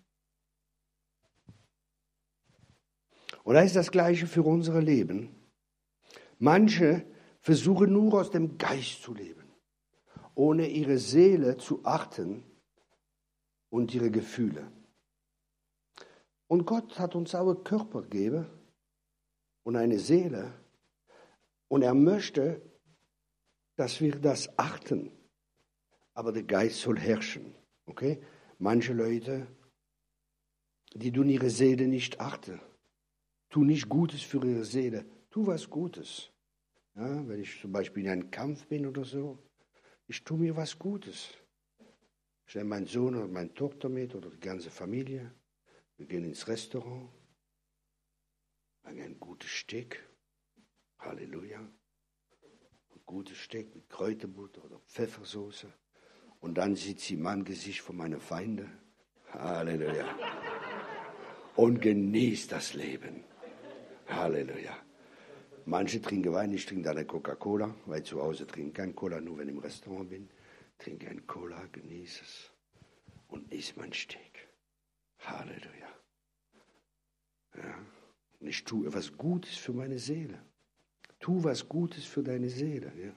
Und das ist das Gleiche für unser Leben. Manche versuchen nur aus dem Geist zu leben, ohne ihre Seele zu achten und ihre Gefühle. Und Gott hat uns auch einen Körper gegeben und eine Seele. Und er möchte, dass wir das achten. Aber der Geist soll herrschen. Okay? Manche Leute, die tun ihre Seele nicht achten. Tu nicht Gutes für ihre Seele. Tu was Gutes. Ja, wenn ich zum Beispiel in einem Kampf bin oder so, ich tue mir was Gutes. Ich nehme meinen Sohn oder meine Tochter mit oder die ganze Familie. Wir gehen ins Restaurant. Wir haben ein gutes Steak. Halleluja. Ein gutes Steak mit Kräuterbutter oder Pfeffersoße. Und dann sieht sie mein Gesicht von meinen Feinden. Halleluja. Und genießt das Leben. Halleluja. Manche trinken Wein, ich trinke dann Coca-Cola, weil zu Hause trinke ich kein Cola, nur wenn ich im Restaurant bin. Trinke ein Cola, genieße es und esse mein Steak. Halleluja. Ja. Und ich tue etwas Gutes für meine Seele. Tu was Gutes für deine Seele. Ja.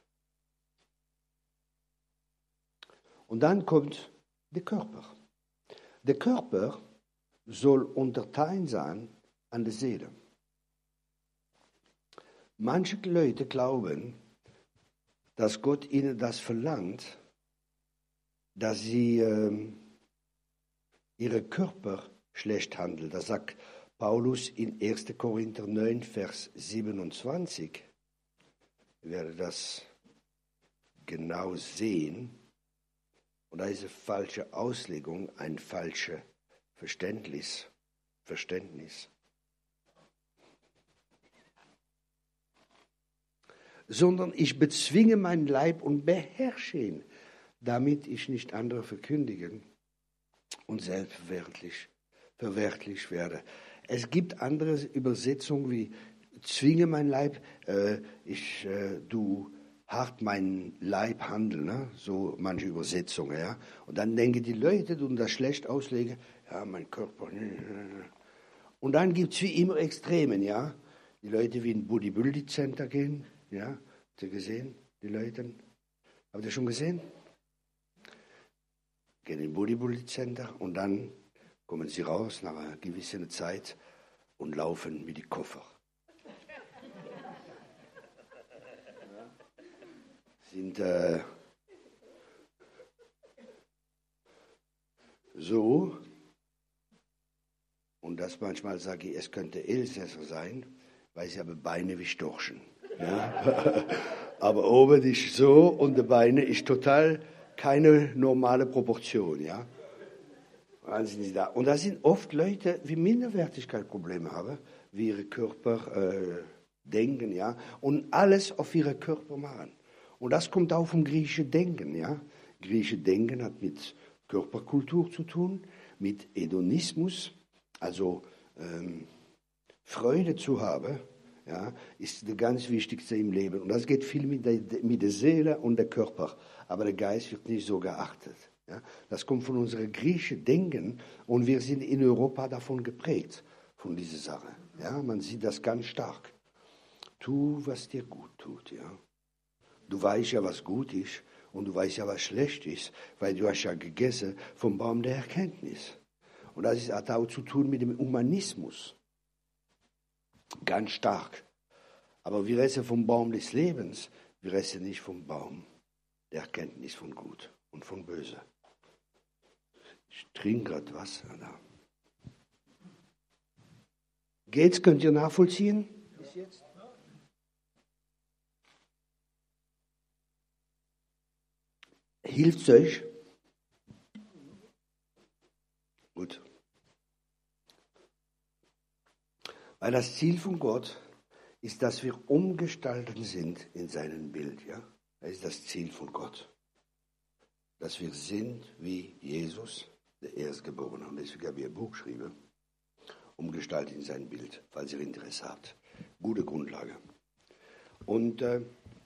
Und dann kommt der Körper. Der Körper soll unterteilt sein an der Seele. Manche Leute glauben, dass Gott ihnen das verlangt, dass sie äh, ihre Körper schlecht handeln. Das sagt Paulus in erster Korinther neun, Vers siebenundzwanzig. Ich werde das genau sehen. Und da ist eine falsche Auslegung, ein falsches Verständnis. Verständnis. Sondern ich bezwinge meinen Leib und beherrsche ihn, damit ich nicht andere verkündigen und selbstverwertlich verwertlich werde. Es gibt andere Übersetzungen wie zwinge meinen Leib, äh, ich äh, du hart meinen Leib handeln, ne? So manche Übersetzungen, ja. Und dann denken die Leute, die das schlecht auslegen, ja, mein Körper. Und dann gibt es wie immer Extremen, ja. Die Leute wie in Bodybuilding Center gehen, ja. Habt ihr gesehen, die Leute? Habt ihr schon gesehen? Gehen in Bodybuilding Center und dann kommen sie raus nach einer gewissen Zeit und laufen mit die Koffer. Sind äh, so, und das manchmal sage ich, es könnte Elsässer sein, weil sie haben Beine wie Storchen. Ja? Aber oben ist so und die Beine ist total keine normale Proportion. Ja? Wahnsinnig da. Und da sind oft Leute, die Minderwertigkeitsprobleme haben, wie ihre Körper äh, denken, ja, und alles auf ihre Körper machen. Und das kommt auch vom griechischen Denken, ja. Griechische Denken hat mit Körperkultur zu tun, mit Hedonismus, also ähm, Freude zu haben, ja, ist das ganz Wichtigste im Leben. Und das geht viel mit der, mit der Seele und der Körper. Aber der Geist wird nicht so geachtet. Ja. Das kommt von unserem griechischen Denken und wir sind in Europa davon geprägt, von dieser Sache. Ja. Man sieht das ganz stark. Tu, was dir gut tut. Ja. Du weißt ja, was gut ist und du weißt ja, was schlecht ist, weil du hast ja gegessen vom Baum der Erkenntnis. Und das hat auch zu tun mit dem Humanismus. Ganz stark. Aber wir essen vom Baum des Lebens, wir essen nicht vom Baum der Erkenntnis von Gut und von Böse. Ich trinke gerade Wasser. Da. Geht's? Könnt ihr nachvollziehen? Bis jetzt? Hilft's euch? Gut. Weil das Ziel von Gott ist, dass wir umgestaltet sind in seinem Bild. Ja? Das ist das Ziel von Gott. Dass wir sind wie Jesus, der Erstgeborene. Und deswegen habe ich ein Buch geschrieben, umgestaltet in sein Bild, falls ihr Interesse habt. Gute Grundlage. Und äh,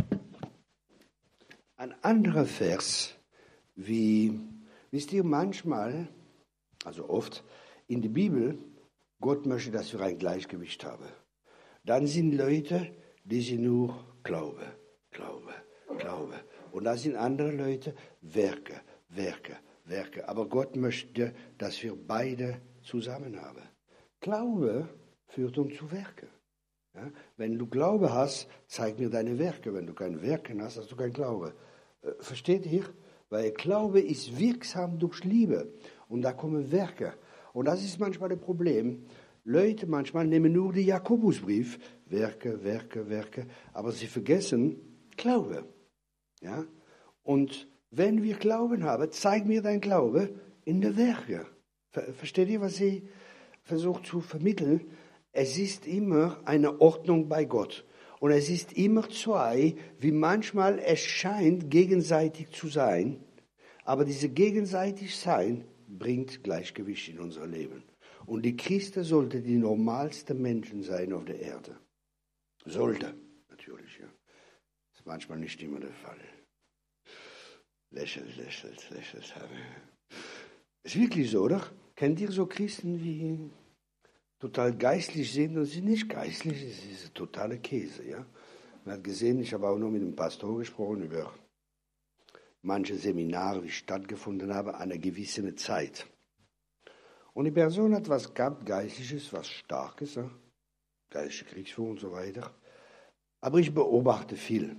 ein anderer Vers, wie, wisst ihr, manchmal, also oft, in der Bibel, Gott möchte, dass wir ein Gleichgewicht haben. Dann sind Leute, die sind nur Glaube, Glaube, Glaube. Und da sind andere Leute, Werke, Werke, Werke. Aber Gott möchte, dass wir beide zusammen haben. Glaube führt uns zu Werke. Ja? Wenn du Glaube hast, zeig mir deine Werke. Wenn du keine Werke hast, hast du keinen Glaube. Äh, versteht ihr? Weil Glaube ist wirksam durch Liebe. Und da kommen Werke. Und das ist manchmal das Problem. Leute manchmal nehmen nur den Jakobusbrief, Werke, Werke, Werke, aber sie vergessen Glaube. Ja? Und wenn wir Glauben haben, zeig mir dein Glaube in der Werke. Versteht ihr, was ich versuche zu vermitteln? Es ist immer eine Ordnung bei Gott. Und es ist immer zwei, wie manchmal es scheint, gegenseitig zu sein. Aber diese gegenseitig sein bringt Gleichgewicht in unser Leben. Und die Christen sollten die normalsten Menschen sein auf der Erde. Sollte, natürlich, ja. Das ist manchmal nicht immer der Fall. Lächelt, lächelt, lächelt. Ist wirklich so, oder? Kennt ihr so Christen, die total geistlich sind und sind nicht geistlich? Das ist totale Käse, ja. Man hat gesehen, ich habe auch noch mit dem Pastor gesprochen über manche Seminare, die stattgefunden haben, an einer gewissen Zeit. Und die Person hat was gehabt, Geistliches, was Starkes, ja? Geistliche Kriegsführung und so weiter. Aber ich beobachte viel.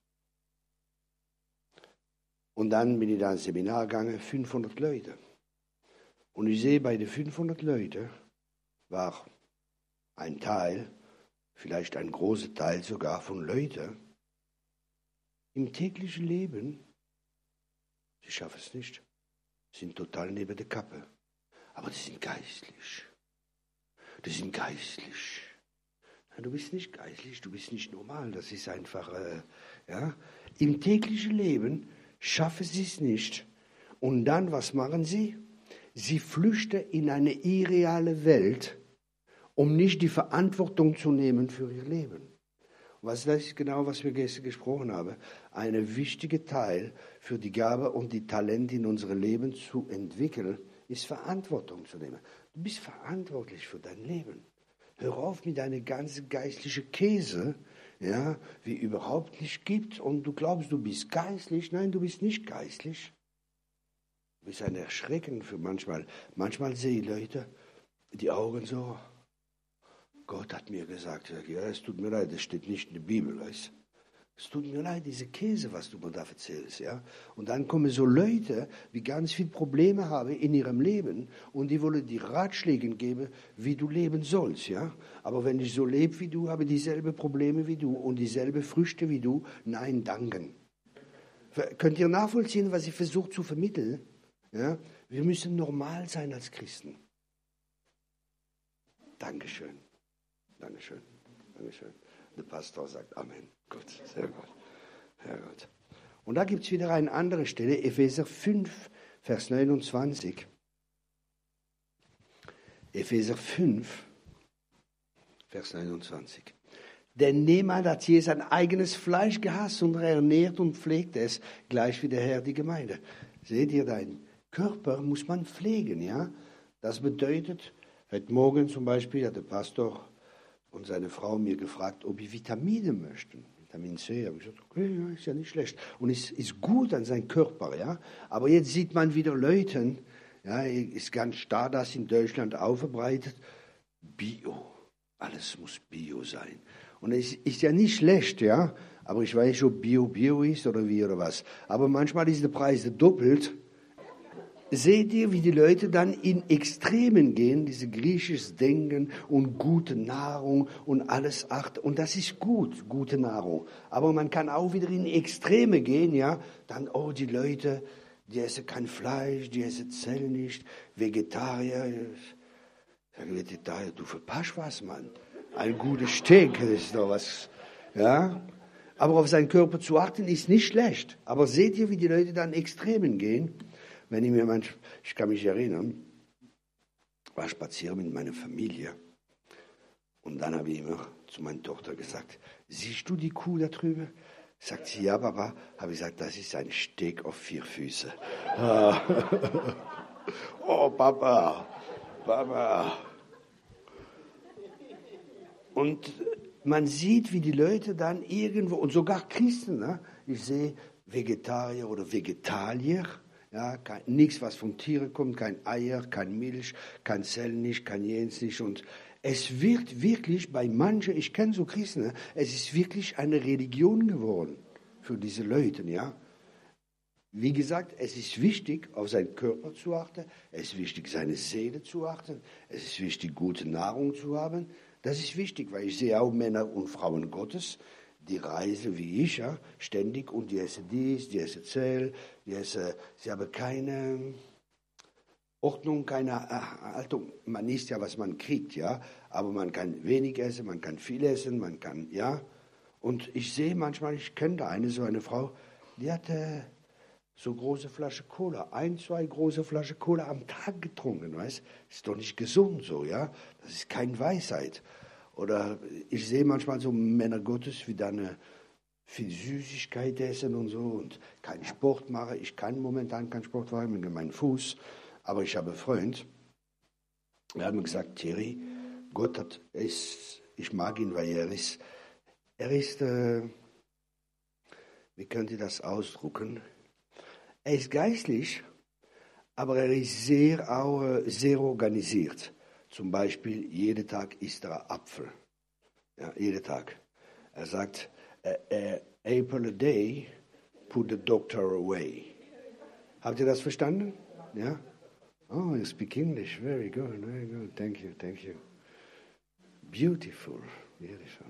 Und dann bin ich da ins Seminar gegangen, fünfhundert Leute. Und ich sehe, bei den fünfhundert Leuten war ein Teil, vielleicht ein großer Teil sogar von Leuten, im täglichen Leben, sie schaffen es nicht, sind total neben der Kappe. Aber die sind geistlich. Die sind geistlich. Ja, du bist nicht geistlich, du bist nicht normal. Das ist einfach, äh, ja. Im täglichen Leben schaffen sie es nicht. Und dann, was machen sie? Sie flüchten in eine irreale Welt, um nicht die Verantwortung zu nehmen für ihr Leben. Was das ist genau, was wir gestern gesprochen haben. Ein wichtiger Teil für die Gabe und die Talente in unserem Leben zu entwickeln, ist Verantwortung zu nehmen. Du bist verantwortlich für dein Leben. Hör auf mit deiner ganzen geistlichen Käse, ja, wie überhaupt nicht gibt. Und du glaubst, du bist geistlich. Nein, du bist nicht geistlich. Du bist ein Erschrecken für manchmal. Manchmal sehe ich Leute, die Augen so. Gott hat mir gesagt, ja, es tut mir leid, das steht nicht in der Bibel. Weißt? Es tut mir leid, diese Käse, was du mir da erzählst. Ja? Und dann kommen so Leute, die ganz viele Probleme haben in ihrem Leben und die wollen dir Ratschläge geben, wie du leben sollst. Ja? Aber wenn ich so lebe wie du, habe ich dieselben Probleme wie du und dieselben Früchte wie du. Nein, danken. Könnt ihr nachvollziehen, was ich versuche zu vermitteln? Ja? Wir müssen normal sein als Christen. Dankeschön. Dankeschön. Dankeschön. Der Pastor sagt Amen. Gut, sehr gut. Sehr gut. Und da gibt es wieder eine andere Stelle, Epheser fünf, Vers neunundzwanzig. Epheser fünf, Vers neunundzwanzig. Denn niemand hat je sein eigenes Fleisch gehasst, sondern ernährt und pflegt es, gleich wie der Herr die Gemeinde. Seht ihr, dein Körper muss man pflegen, ja? Das bedeutet, heute Morgen zum Beispiel hat der Pastor und seine Frau mir gefragt, ob ich Vitamine möchten. Vitamin C, habe ich gesagt, okay, ja, ist ja nicht schlecht. Und es ist gut an seinem Körper, ja. Aber jetzt sieht man wieder Leute, ja, ist ganz stark das in Deutschland aufgebreitet, Bio, alles muss Bio sein. Und es ist ja nicht schlecht, ja, aber ich weiß nicht, ob Bio Bio ist oder wie oder was. Aber manchmal ist der Preis doppelt. Seht ihr, wie die Leute dann in Extremen gehen, diese griechisches Denken und gute Nahrung und alles achten. Und das ist gut, gute Nahrung. Aber man kann auch wieder in Extreme gehen, ja. Dann, oh, die Leute, die essen kein Fleisch, die essen Zell nicht, Vegetarier. Sag, Vegetarier, du verpasst was, Mann. Ein gutes Steak ist doch was, ja. Aber auf seinen Körper zu achten ist nicht schlecht. Aber seht ihr, wie die Leute dann in Extremen gehen? Wenn ich mir manch, ich kann mich erinnern, war spazieren mit meiner Familie und dann habe ich immer zu meiner Tochter gesagt, siehst du die Kuh da drüben? Sagt sie, ja, Papa. Habe ich gesagt, das ist ein Steg auf vier Füße. Oh, Papa, Papa. Und man sieht, wie die Leute dann irgendwo, und sogar Christen, ne? Ich sehe Vegetarier oder Vegetalier, ja, kein, nichts, was von Tieren kommt, kein Eier, kein Milch, kein Zell nicht, kein Jens nicht. Und es wird wirklich bei manchen, ich kenne so Christen, ne, es ist wirklich eine Religion geworden für diese Leute. Ja. Wie gesagt, es ist wichtig, auf seinen Körper zu achten, es ist wichtig, seine Seele zu achten, es ist wichtig, gute Nahrung zu haben. Das ist wichtig, weil ich sehe auch Männer und Frauen Gottes, die reisen wie ich, ja, ständig, und die essen dies, die essen Zell, die essen, sie haben keine Ordnung, keine Haltung. Man isst ja, was man kriegt, ja, aber man kann wenig essen, man kann viel essen, man kann, ja. Und ich sehe manchmal, ich kenne da eine, so eine Frau, die hatte so große Flasche Cola, ein, zwei große Flasche Cola am Tag getrunken, weißt? Ist doch nicht gesund so, ja. Das ist keine Weisheit. Oder ich sehe manchmal so Männer Gottes, wie dann viel Süßigkeit essen und so und keinen Sport machen. Ich kann momentan keinen Sport machen mit meinem Fuß, aber ich habe einen Freund, er hat mir gesagt, Thierry, Gott hat, ist, ich mag ihn, weil er ist, er ist, äh, wie könnt ihr das ausdrucken? Er ist geistlich, aber er ist sehr, auch, äh, sehr organisiert. Zum Beispiel, jeden Tag isst er Apfel. Ja, jeden Tag. Er sagt, uh, uh, Apple a day, put the doctor away. Habt ihr das verstanden? Ja? Oh, you speak English. Very good, very good. Thank you, thank you. Beautiful, beautiful.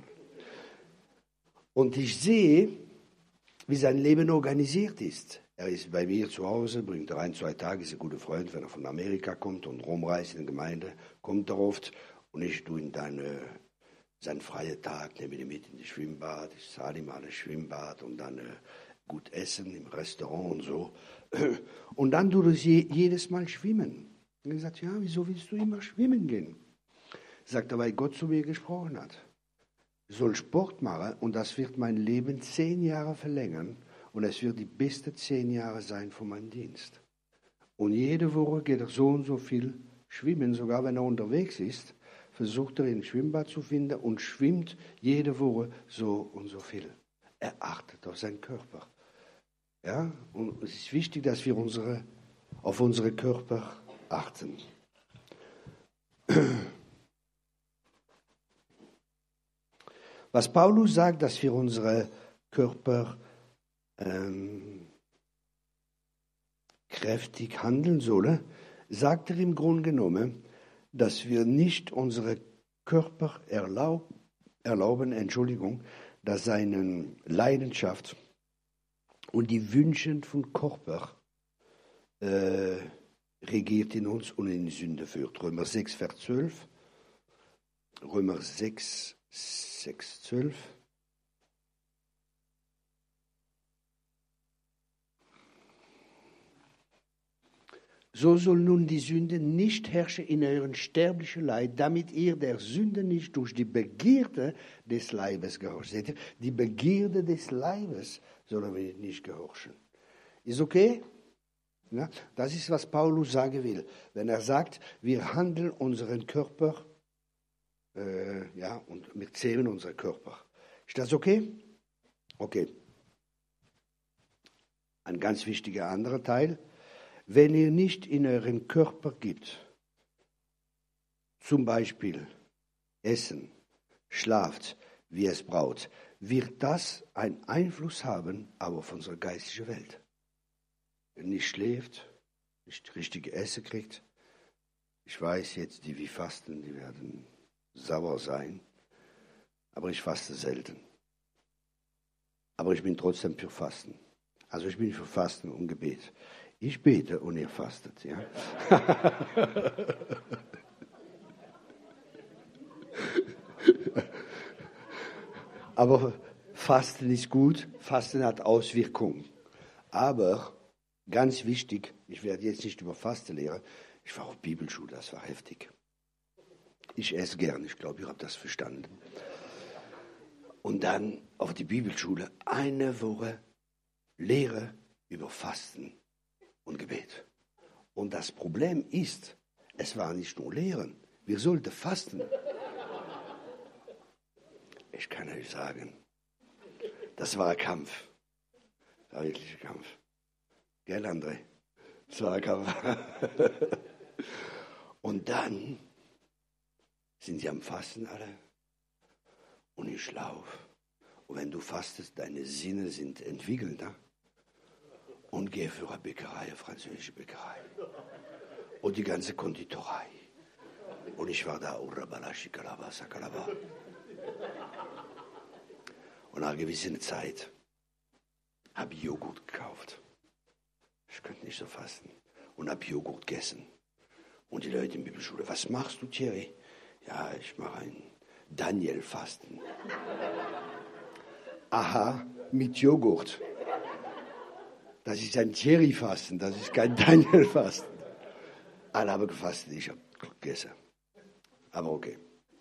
Und ich sehe, wie sein Leben organisiert ist. Er ist bei mir zu Hause, bringt er ein, zwei Tage, ist ein guter Freund, wenn er von Amerika kommt und rumreist in der Gemeinde, kommt er oft und ich tue ihn dann äh, seinen freien Tag, nehme ihn mit in das Schwimmbad, ich zahle ihm alles Schwimmbad und dann äh, gut essen im Restaurant und so. Und dann tue ich jedes Mal schwimmen. Und er sagt, ja, wieso willst du immer schwimmen gehen? Sagt er, weil Gott zu mir gesprochen hat. Ich soll Sport machen und das wird mein Leben zehn Jahre verlängern. Und es wird die besten zehn Jahre sein von meinem Dienst. Und jede Woche geht er so und so viel schwimmen, sogar wenn er unterwegs ist, versucht er ein Schwimmbad zu finden und schwimmt jede Woche so und so viel. Er achtet auf seinen Körper. Ja? Und es ist wichtig, dass wir unsere, auf unsere Körper achten. Was Paulus sagt, dass wir unsere Körper Ähm, kräftig handeln sollen, sagt er im Grunde genommen, dass wir nicht unsere Körper erlaub, erlauben, Entschuldigung, dass seine Leidenschaft und die Wünsche von Körper äh, regiert in uns und in die Sünde führt. Römer sechs, Vers zwölf. Römer sechs, sechs, zwölf. So soll nun die Sünde nicht herrschen in euren sterblichen Leib, damit ihr der Sünde nicht durch die Begierde des Leibes gehorcht. Seht ihr? Die Begierde des Leibes sollen wir nicht gehorchen. Ist okay? Ja, das ist, was Paulus sagen will. Wenn er sagt, wir handeln unseren Körper, äh, ja, und wir zähmen unseren Körper. Ist das okay? Okay. Ein ganz wichtiger anderer Teil. Wenn ihr nicht in euren Körper gibt, zum Beispiel Essen, schlaft, wie es braucht, wird das einen Einfluss haben auf unsere geistige Welt. Wenn ihr nicht schläft, nicht richtig Essen kriegt, ich weiß jetzt, die wie fasten, die werden sauer sein, aber ich faste selten. Aber ich bin trotzdem für Fasten. Also ich bin für Fasten und Gebet. Ich bete und ihr fastet, ja. Aber Fasten ist gut, Fasten hat Auswirkungen. Aber ganz wichtig, ich werde jetzt nicht über Fasten lehren, ich war auf Bibelschule, das war heftig. Ich esse gern, ich glaube, ihr habt das verstanden. Und dann auf die Bibelschule eine Woche Lehre über Fasten und Gebet. Und das Problem ist, es war nicht nur Lehren, wir sollten fasten. Ich kann euch sagen, das war ein Kampf. Das war wirklich ein Kampf. Gell, André? Das war ein Kampf. Und dann sind sie am Fasten alle. Und ich laufe. Und wenn du fastest, deine Sinne sind entwickelt. Ne? Und gehe für eine Bäckerei, eine französische Bäckerei. Und die ganze Konditorei. Und ich war da, und nach einer gewissen Zeit habe ich Joghurt gekauft. Ich könnte nicht so fasten. Und habe Joghurt gegessen. Und die Leute in der Bibelschule, was machst du, Thierry? Ja, ich mache ein Daniel-Fasten. Aha, mit Joghurt. Das ist ein Thierry-Fasten, das ist kein Daniel-Fasten. Alle haben gefastet, ich habe gegessen. Aber okay.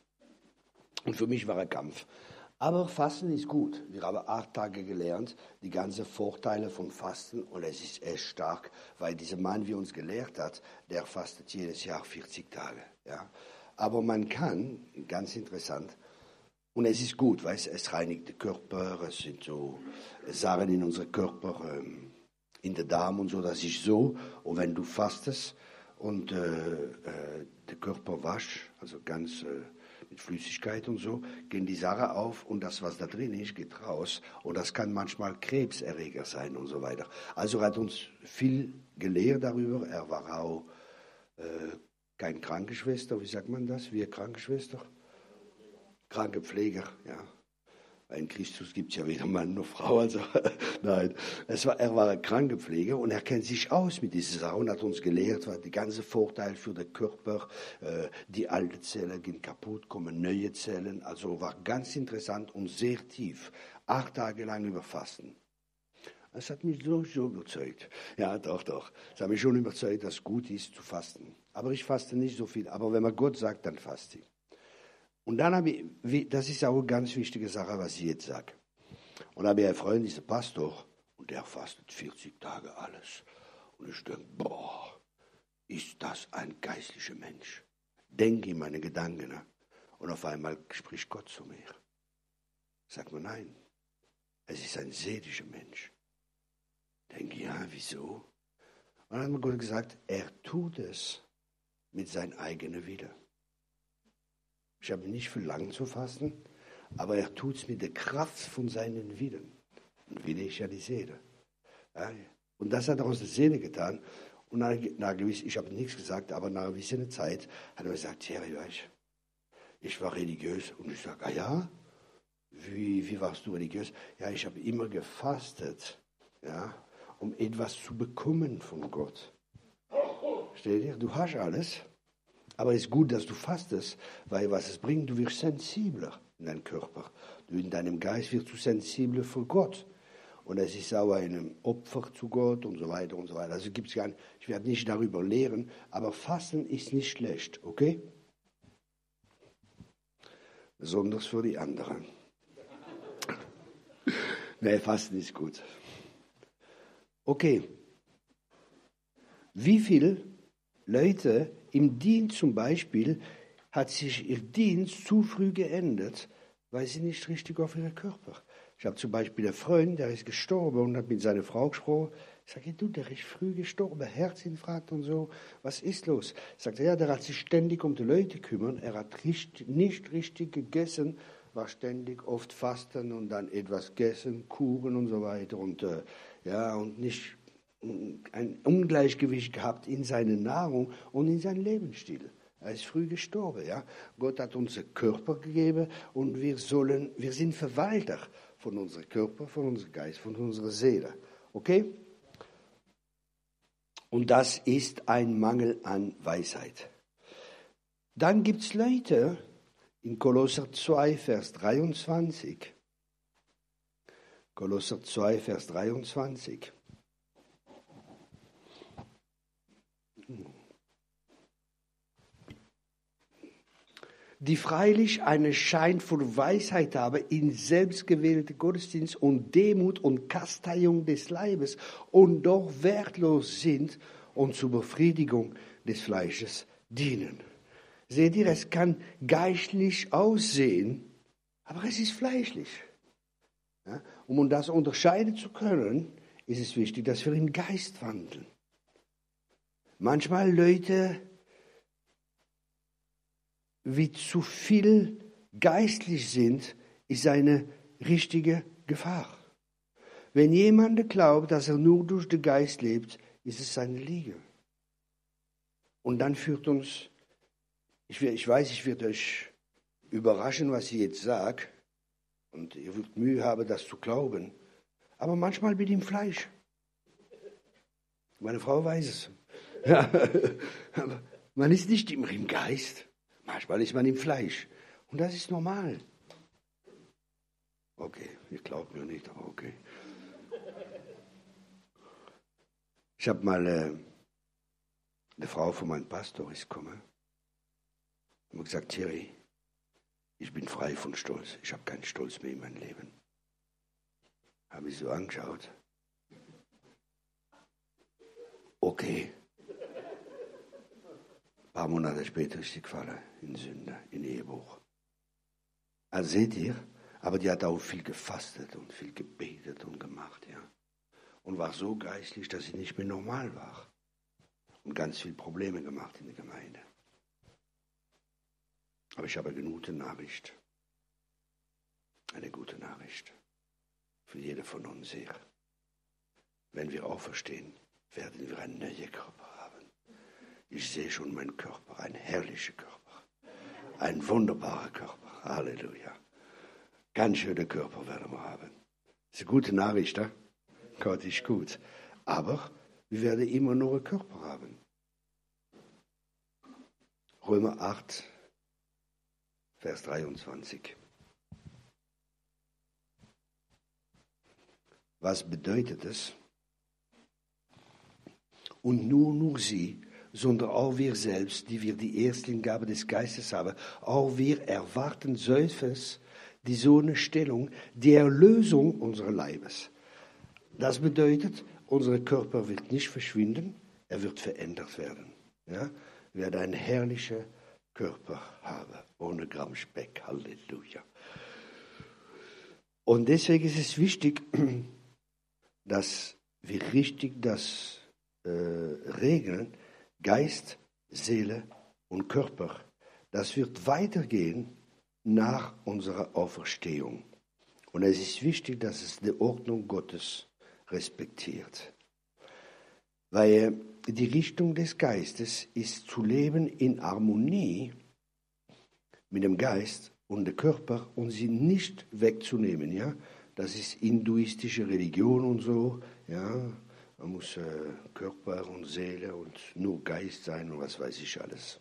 Und für mich war ein Kampf. Aber Fasten ist gut. Wir haben acht Tage gelernt, die ganzen Vorteile von Fasten. Und es ist echt stark, weil dieser Mann, wie uns gelehrt hat, der fastet jedes Jahr vierzig Tage. Ja. Aber man kann, ganz interessant, und es ist gut, weil es, es reinigt den Körper, es sind so Sachen in unserem Körper, ähm, in den Darm und so, das ist so. Und wenn du fastest und äh, äh, der Körper wascht, also ganz äh, mit Flüssigkeit und so, gehen die Sachen auf und das, was da drin ist, geht raus. Und das kann manchmal Krebserreger sein und so weiter. Also er hat uns viel gelehrt darüber. Er war auch äh, kein Krankenschwester, wie sagt man das? Wir Krankenschwester? Krankenpfleger, ja. Weil in Christus gibt es ja weder Mann noch Frau, also nein. Es war, er war ein Krankenpfleger und er kennt sich aus mit dieser Sache und hat uns gelehrt, was die ganze Vorteil für den Körper, äh, die alten Zellen gehen kaputt, kommen neue Zellen, also war ganz interessant und sehr tief. Acht Tage lang über Fasten. Das hat mich so, so überzeugt. Ja, doch, doch. Es hat mich schon überzeugt, dass es gut ist zu fasten. Aber ich faste nicht so viel. Aber wenn man Gott sagt, dann faste ich. Und dann habe ich, das ist auch eine ganz wichtige Sache, was ich jetzt sage. Und dann habe ich einen Freund, dieser Pastor, und der fastet vierzig Tage alles. Und ich denke, boah, ist das ein geistlicher Mensch? Denke in meine Gedanken. Ne? Und auf einmal spricht Gott zu mir. Sagt man, nein, es ist ein seelischer Mensch. Denke, ja, wieso? Und dann hat mir Gott gesagt, er tut es mit seinem eigenen Willen. Ich habe nicht verlangt zu fasten, aber er tut es mit der Kraft von seinen Willen. Und Wille ist ja die Seele. Ja, und das hat er aus der Seele getan. Und nach, nach gewiss, ich habe nichts gesagt, aber nach einer gewissen Zeit hat er gesagt, Thierry, ich, ich war religiös. Und ich sage, ah ja, wie, wie warst du religiös? Ja, ich habe immer gefastet, ja, um etwas zu bekommen von Gott. Stell dir, du hast alles. Aber es ist gut, dass du fastest, weil was es bringt, du wirst sensibler in deinem Körper. Du in deinem Geist wirst du sensibler für Gott. und es ist auch ein Opfer zu Gott und so weiter und so weiter. Also gibt's gar nicht, ich werde nicht darüber lehren, aber Fasten ist nicht schlecht, okay? Besonders für die anderen. Nee, Fasten ist gut. Okay. Wie viele Leute im Dienst zum Beispiel hat sich ihr Dienst zu früh geändert, weil sie nicht richtig auf ihren Körper. Ich habe zum Beispiel einen Freund, der ist gestorben und hat mit seiner Frau gesprochen. Ich sage, du, der ist früh gestorben, Herzinfarkt und so. Was ist los? Ich sagte, ja, der hat sich ständig um die Leute kümmern. Er hat richtig, nicht richtig gegessen, war ständig oft fasten und dann etwas gegessen, Kuchen und so weiter. Und, äh, ja, und nicht ein Ungleichgewicht gehabt in seiner Nahrung und in seinem Lebensstil. Er ist früh gestorben, ja. Gott hat uns einen Körper gegeben und wir sollen, wir sind Verwalter von unserem Körper, von unserem Geist, von unserer Seele. Okay? Und das ist ein Mangel an Weisheit. Dann gibt es Leute in Kolosser zwei, Vers dreiundzwanzig. Kolosser zwei, Vers dreiundzwanzig. Die freilich einen Schein von Weisheit haben in selbstgewählte Gottesdienst und Demut und Kasteiung des Leibes und doch wertlos sind und zur Befriedigung des Fleisches dienen. Seht ihr, es kann geistlich aussehen, aber es ist fleischlich. Ja, um das unterscheiden zu können, ist es wichtig, dass wir im Geist wandeln. Manchmal Leute, wie zu viel geistlich sind, ist eine richtige Gefahr. Wenn jemand glaubt, dass er nur durch den Geist lebt, ist es eine Lüge. Und dann führt uns, ich, ich weiß, ich werde euch überraschen, was ich jetzt sage, und ihr werdet Mühe haben, das zu glauben, aber manchmal bin ich im Fleisch. Meine Frau weiß es. Ja, aber man ist nicht immer im Geist. Manchmal ist man im Fleisch. Und das ist normal. Okay, ich glaube mir nicht, aber okay. Ich habe mal, äh, eine Frau von meinem Pastor ist gekommen und hat gesagt, Thierry, ich bin frei von Stolz. Ich habe keinen Stolz mehr in meinem Leben. Habe ich so angeschaut. Okay. Ein paar Monate später ist sie gefallen in Sünde, in Ehebruch. Also seht ihr, aber die hat auch viel gefastet und viel gebetet und gemacht, ja. Und war so geistlich, dass sie nicht mehr normal war. Und ganz viele Probleme gemacht in der Gemeinde. Aber ich habe eine gute Nachricht. Eine gute Nachricht. Für jede von uns hier. Wenn wir auferstehen, werden wir einen neuen Körper haben. Ich sehe schon meinen Körper, ein herrlicher Körper, ein wunderbarer Körper. Halleluja. Ganz schöner Körper werden wir haben. Das ist eine gute Nachricht, ne? Gott ist gut. Aber wir werden immer nur einen Körper haben. Römer acht, Vers dreiundzwanzig. Was bedeutet es? Und nur, nur sie, sondern auch wir selbst, die wir die Erstlingsgabe des Geistes haben, auch wir erwarten selbst die so eine Stellung, die Erlösung unseres Leibes. Das bedeutet, unser Körper wird nicht verschwinden, er wird verändert werden. Ja? Wir werden einen herrlichen Körper haben, ohne Gramm Speck. Halleluja. Und deswegen ist es wichtig, dass wir richtig das äh, regeln, Geist, Seele und Körper. Das wird weitergehen nach unserer Auferstehung. Und es ist wichtig, dass es die Ordnung Gottes respektiert. Weil die Richtung des Geistes ist zu leben in Harmonie mit dem Geist und dem Körper und sie nicht wegzunehmen. Ja? Das ist hinduistische Religion und so. Ja? Man muss äh, Körper und Seele und nur Geist sein und was weiß ich alles.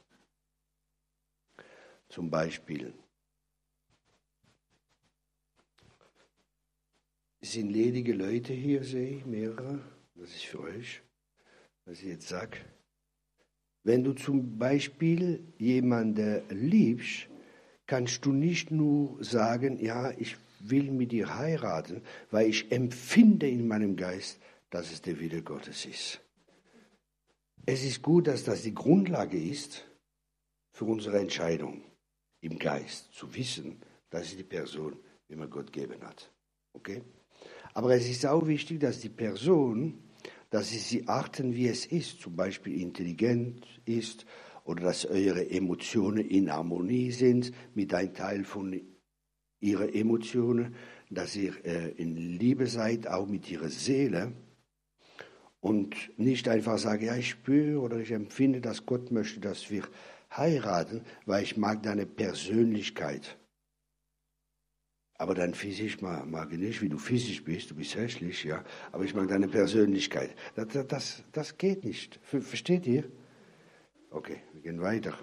Zum Beispiel, Es sind ledige Leute hier, sehe ich, mehrere. Das ist für euch, was ich jetzt sage. Wenn du zum Beispiel jemanden liebst, kannst du nicht nur sagen, ja, ich will mit dir heiraten, weil ich empfinde in meinem Geist, dass es der Wille Gottes ist. Es ist gut, dass das die Grundlage ist für unsere Entscheidung im Geist, zu wissen, das ist die Person, die mir Gott gegeben hat. Okay? Aber es ist auch wichtig, dass die Person, dass sie sie achten, wie es ist, zum Beispiel intelligent ist oder dass eure Emotionen in Harmonie sind mit einem Teil von ihren Emotionen, dass ihr äh, in Liebe seid, auch mit ihrer Seele und nicht einfach sagen, ja, ich spüre oder ich empfinde, dass Gott möchte, dass wir heiraten, weil ich mag deine Persönlichkeit. Aber dann physisch mag, mag ich nicht, wie du physisch bist, du bist hässlich, ja, aber ich mag deine Persönlichkeit. Das, das, das geht nicht. Versteht ihr? Okay, wir gehen weiter.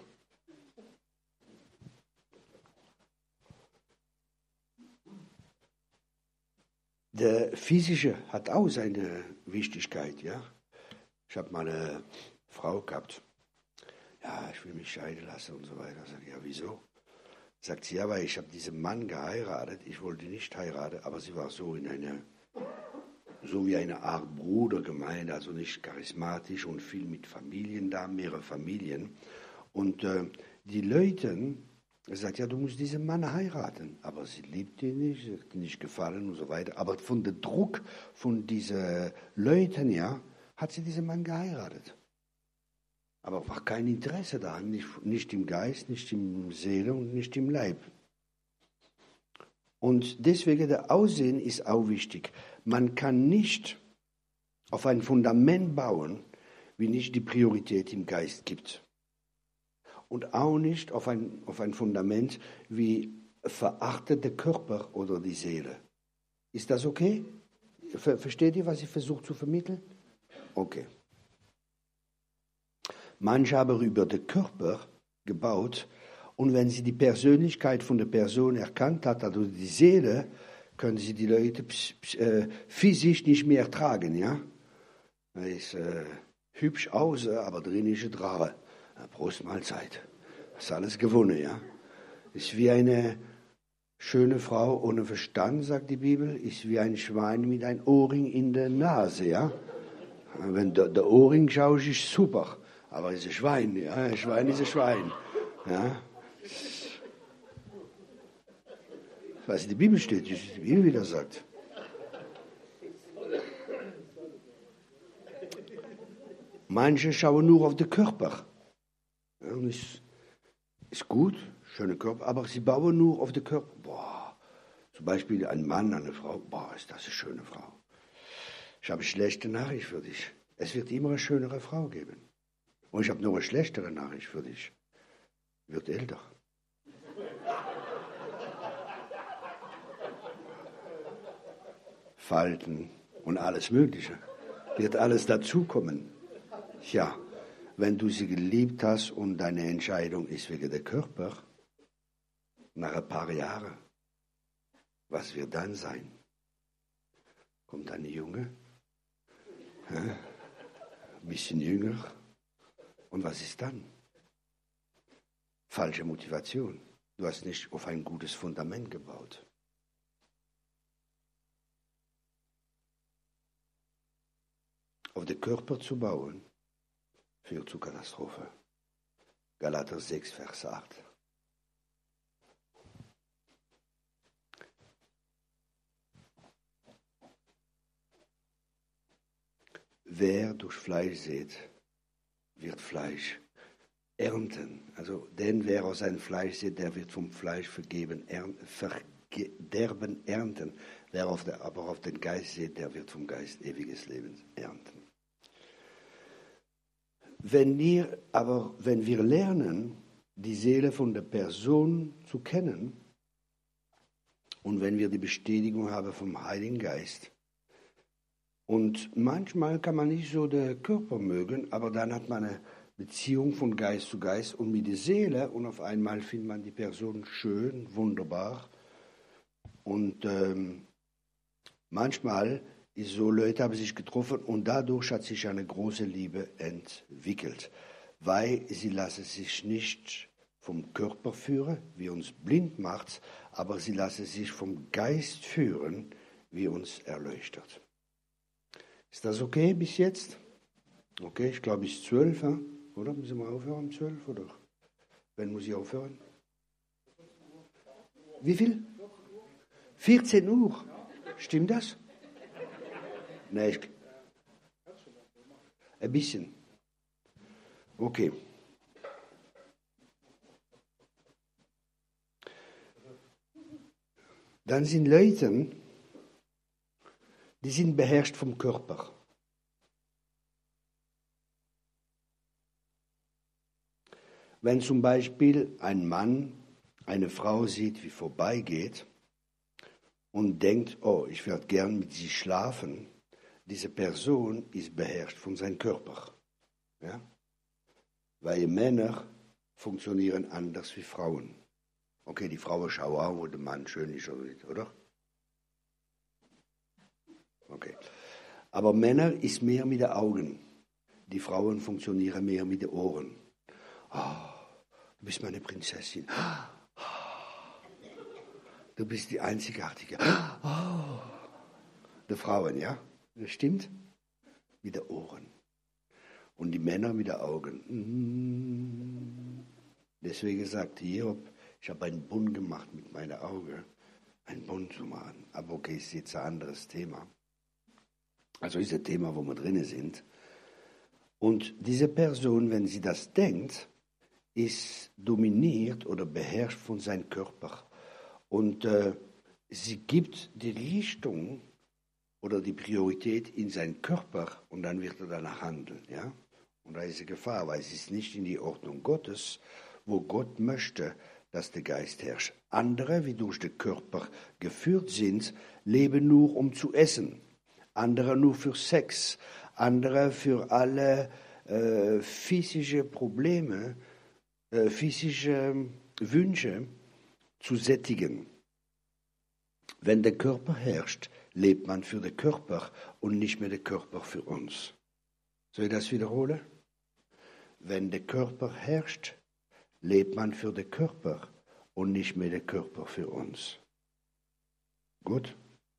Der physische hat auch seine Wichtigkeit, ja. Ich habe mal eine Frau gehabt, ja, ich will mich scheiden lassen und so weiter. Sag ich, ja, wieso? Sagt sie, ja, weil ich habe diesen Mann geheiratet, ich wollte nicht heiraten, aber sie war so in eine, so wie eine Art Bruder gemeint, also nicht charismatisch und viel mit Familien da, mehrere Familien. Und äh, die Leute, sagt, ja, du musst diesen Mann heiraten, aber sie liebt ihn nicht, sie hat nicht gefallen und so weiter. Aber von dem Druck von diesen Leuten, ja, hat sie diesen Mann geheiratet. Aber war kein Interesse da, nicht, nicht im Geist, nicht im Seele und nicht im Leib. Und deswegen der Aussehen ist auch wichtig. Man kann nicht auf ein Fundament bauen, wie nicht die Priorität im Geist gibt. Und auch nicht auf ein, auf ein Fundament, wie verachtet der Körper oder die Seele. Ist das okay? Ver, versteht ihr, was ich versuche zu vermitteln? Okay. Manche haben über den Körper gebaut und wenn sie die Persönlichkeit von der Person erkannt hat, also die Seele, können sie die Leute ps, ps, äh, physisch nicht mehr ertragen, ja? Er ist äh, hübsch außen, aber drin ist er Drache. Prost Mahlzeit. Das ist alles gewonnen, ja? Ist wie eine schöne Frau ohne Verstand, sagt die Bibel, ist wie ein Schwein mit einem Ohrring in der Nase, ja? Wenn der, der Ohrring schaust, ist super. Aber es ist ein Schwein, ja, ein Schwein ist ein Schwein. Ja. Was in der Bibel steht, was die Bibel wieder sagt. Manche schauen nur auf den Körper. Ja, und ist, ist gut, schöner Körper, aber sie bauen nur auf den Körper. Boah, zum Beispiel ein Mann, eine Frau, boah, ist das eine schöne Frau. Ich habe eine schlechte Nachricht für dich. Es wird immer eine schönere Frau geben. Und ich habe noch eine schlechtere Nachricht für dich. Wird älter. Falten und alles Mögliche. Wird alles dazukommen. Ja, wenn du sie geliebt hast und deine Entscheidung ist wegen der Körper, nach ein paar Jahren, was wird dann sein? Kommt eine Junge? Hä? Ein bisschen jünger? Und was ist dann? Falsche Motivation. Du hast nicht auf ein gutes Fundament gebaut. Auf den Körper zu bauen, führt zu Katastrophe. Galater sechs, Vers acht. Wer durch Fleisch sät, wird Fleisch ernten. Also, denn wer aus seinem Fleisch sät, der wird vom Fleisch vergeben, ernten, verderben ernten. Wer auf der, aber auf den Geist sät, der wird vom Geist ewiges Leben ernten. Wenn wir aber, wenn wir lernen, die Seele von der Person zu kennen und wenn wir die Bestätigung haben vom Heiligen Geist, und manchmal kann man nicht so den Körper mögen, aber dann hat man eine Beziehung von Geist zu Geist und mit der Seele und auf einmal findet man die Person schön, wunderbar und ähm, Manchmal ist so, Leute haben sich getroffen und dadurch hat sich eine große Liebe entwickelt, weil sie lassen sich nicht vom Körper führen, wie uns blind macht, aber sie lassen sich vom Geist führen, wie uns erleuchtet. Ist das okay bis jetzt? Okay, ich glaube bis zwölf, oder? Müssen wir aufhören um zwölf, oder? Wann muss ich aufhören? Wie viel? vierzehn Uhr. Stimmt das? Nein, ich, ein bisschen. Okay. Dann sind Leute, die sind beherrscht vom Körper. Wenn zum Beispiel ein Mann eine Frau sieht, wie vorbeigeht und denkt, oh, ich werde gern mit sie schlafen, diese Person ist beherrscht von seinem Körper. Ja? Weil Männer funktionieren anders wie Frauen. Okay, die Frau schaut auch, wo der Mann schön ist, oder? Okay. Aber Männer ist mehr mit den Augen. Die Frauen funktionieren mehr mit den Ohren. Oh, du bist meine Prinzessin. Du bist die Einzigartige. Oh. Die Frauen, ja? Das stimmt? Mit den Ohren. Und die Männer mit den Augen. Deswegen sagt Hiob, ich habe einen Bund gemacht mit meinen Augen. Einen Bund zu machen. Aber okay, ist jetzt ein anderes Thema. Also ist ein Thema, wo wir drin sind. Und diese Person, wenn sie das denkt, ist dominiert oder beherrscht von seinem Körper. Und äh, sie gibt die Richtung oder die Priorität in seinen Körper und dann wird er danach handeln. Ja? Und da ist eine Gefahr, weil es ist nicht in die Ordnung Gottes, wo Gott möchte, dass der Geist herrscht. Andere, wie durch den Körper geführt sind, leben nur, um zu essen. Andere nur für Sex. Andere für alle äh, physische Probleme, äh, physische Wünsche zu sättigen. Wenn der Körper herrscht, lebt man für den Körper und nicht mehr der Körper für uns. Soll ich das wiederholen? Wenn der Körper herrscht, lebt man für den Körper und nicht mehr der Körper für uns. Gut?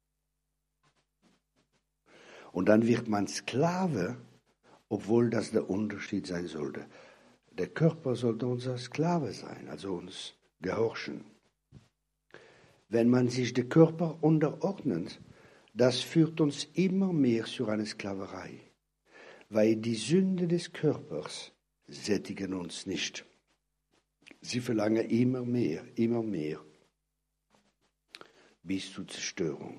Und dann wird man Sklave, obwohl das der Unterschied sein sollte. Der Körper sollte unser Sklave sein, also uns gehorchen. Wenn man sich dem Körper unterordnet, das führt uns immer mehr zu einer Sklaverei, weil die Sünde des Körpers sättigen uns nicht. Sie verlangen immer mehr, immer mehr, bis zur Zerstörung.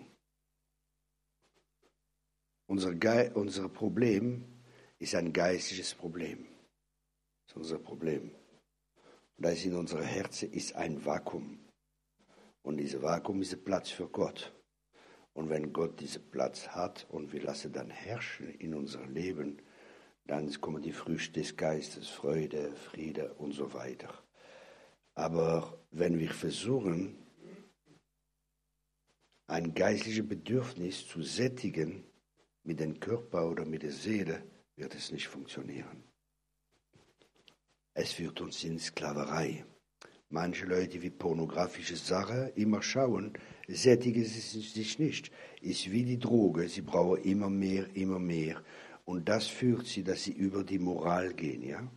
Unser, Ge- unser Problem ist ein geistliches Problem. Das ist unser Problem. Und da ist in unserem Herzen ist ein Vakuum. Und dieses Vakuum ist ein Platz für Gott. Und wenn Gott diesen Platz hat und wir lassen dann herrschen in unserem Leben, dann kommen die Früchte des Geistes, Freude, Friede und so weiter. Aber wenn wir versuchen, ein geistliches Bedürfnis zu sättigen mit dem Körper oder mit der Seele, wird es nicht funktionieren. Es führt uns in Sklaverei. Manche Leute, wie pornografische Sachen immer schauen, sättigen sie sich nicht. Ist wie die Droge, sie brauchen immer mehr, immer mehr. Und das führt sie, dass sie über die Moral gehen, ja?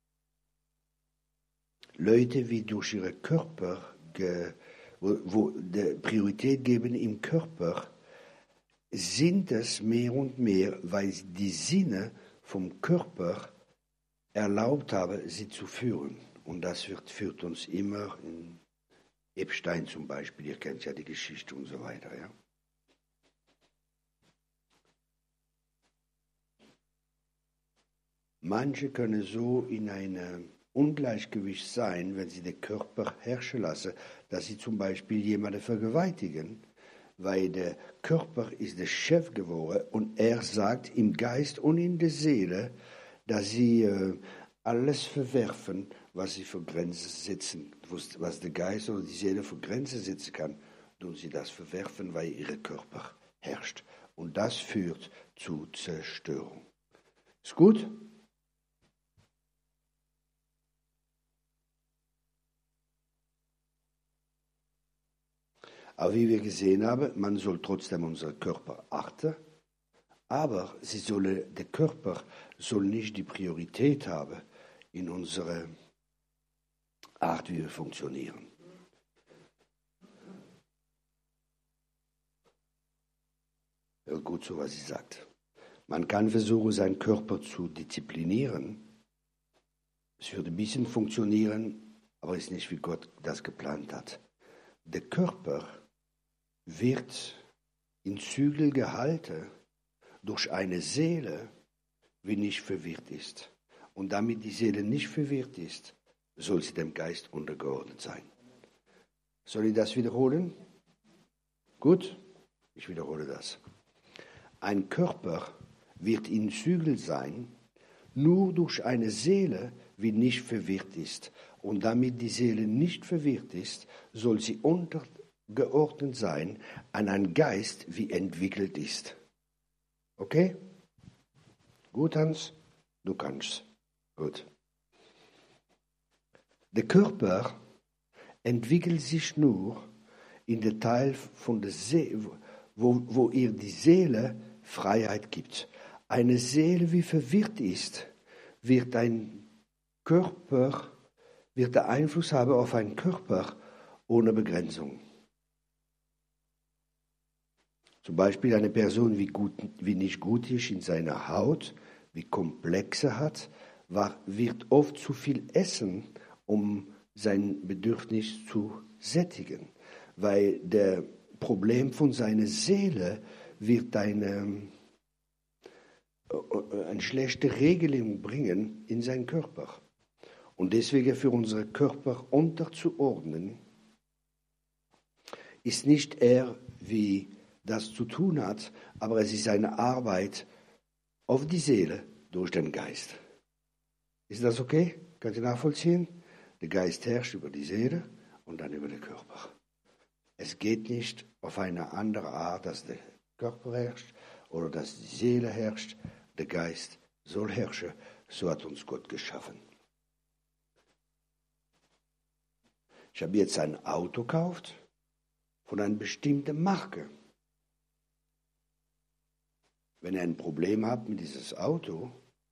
Leute, die durch ihren Körper, ge, wo, wo die Priorität geben im Körper, sind es mehr und mehr, weil die Sinne vom Körper erlaubt haben, sie zu führen. Und das wird, führt uns immer in Epstein zum Beispiel, ihr kennt ja die Geschichte und so weiter, ja. Manche können so in einem Ungleichgewicht sein, wenn sie den Körper herrschen lassen, dass sie zum Beispiel jemanden vergewaltigen, weil der Körper ist der Chef geworden und er sagt im Geist und in der Seele, dass sie äh, alles verwerfen, was sie für Grenzen setzen, was der Geist oder die Seele für Grenzen setzen kann, tun sie das verwerfen, weil ihr Körper herrscht. Und das führt zu Zerstörung. Ist gut? Aber wie wir gesehen haben, man soll trotzdem unseren Körper achten, aber sie solle, der Körper soll nicht die Priorität haben in unserer Art, wie wir funktionieren. Hört gut zu, was sie sagt. Man kann versuchen, seinen Körper zu disziplinieren. Es würde ein bisschen funktionieren, aber ist nicht, wie Gott das geplant hat. Der Körper wird in Zügel gehalten durch eine Seele, wie nicht verwirrt ist. Und damit die Seele nicht verwirrt ist, soll sie dem Geist untergeordnet sein. Soll ich das wiederholen? Gut, ich wiederhole das. Ein Körper wird in Zügel sein, nur durch eine Seele, wie nicht verwirrt ist. Und damit die Seele nicht verwirrt ist, soll sie untergeordnet sein an einen Geist, wie entwickelt ist. Okay? Gut, Hans? Du kannst. Gut. Der Körper entwickelt sich nur in der Teil von der Seele, wo, wo ihr die Seele Freiheit gibt. Eine Seele, wie verwirrt ist, wird ein Körper, wird der Einfluss haben auf einen Körper ohne Begrenzung. Zum Beispiel eine Person, wie, gut, wie nicht gut ist in seiner Haut, wie Komplexe hat, war, wird oft zu viel essen, um sein Bedürfnis zu sättigen. Weil der Problem von seiner Seele wird eine, eine schlechte Regelung bringen in seinen Körper. Und deswegen für unseren Körper unterzuordnen, ist nicht er, wie das zu tun hat, aber es ist eine Arbeit auf die Seele durch den Geist. Ist das okay? Könnt ihr nachvollziehen? Der Geist herrscht über die Seele und dann über den Körper. Es geht nicht auf eine andere Art, dass der Körper herrscht oder dass die Seele herrscht. Der Geist soll herrschen. So hat uns Gott geschaffen. Ich habe jetzt ein Auto gekauft von einer bestimmten Marke. Wenn ihr ein Problem habt mit diesem Auto,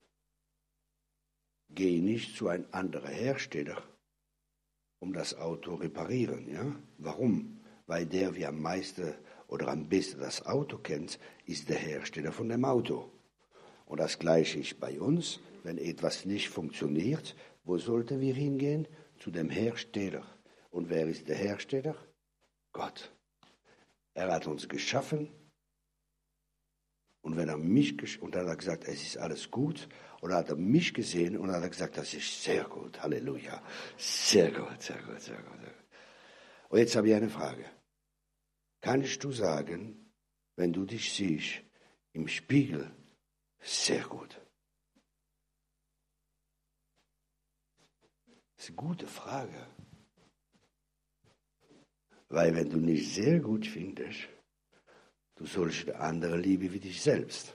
gehe nicht zu einem anderen Hersteller, um das Auto reparieren. Ja? Warum? Weil der, wie am meisten oder am besten das Auto kennt, ist der Hersteller von dem Auto. Und das Gleiche ist bei uns. Wenn etwas nicht funktioniert, wo sollten wir hingehen? Zu dem Hersteller. Und wer ist der Hersteller? Gott. Er hat uns geschaffen. Und wenn er mich gesch- und dann hat er gesagt, es ist alles gut, und dann hat er mich gesehen und dann hat er gesagt, das ist sehr gut, Halleluja, sehr gut, sehr gut, sehr gut. Und jetzt habe ich eine Frage. Kannst du sagen, wenn du dich siehst im Spiegel, sehr gut? Das ist eine gute Frage. Weil wenn du nicht sehr gut findest, du sollst andere lieben wie dich selbst.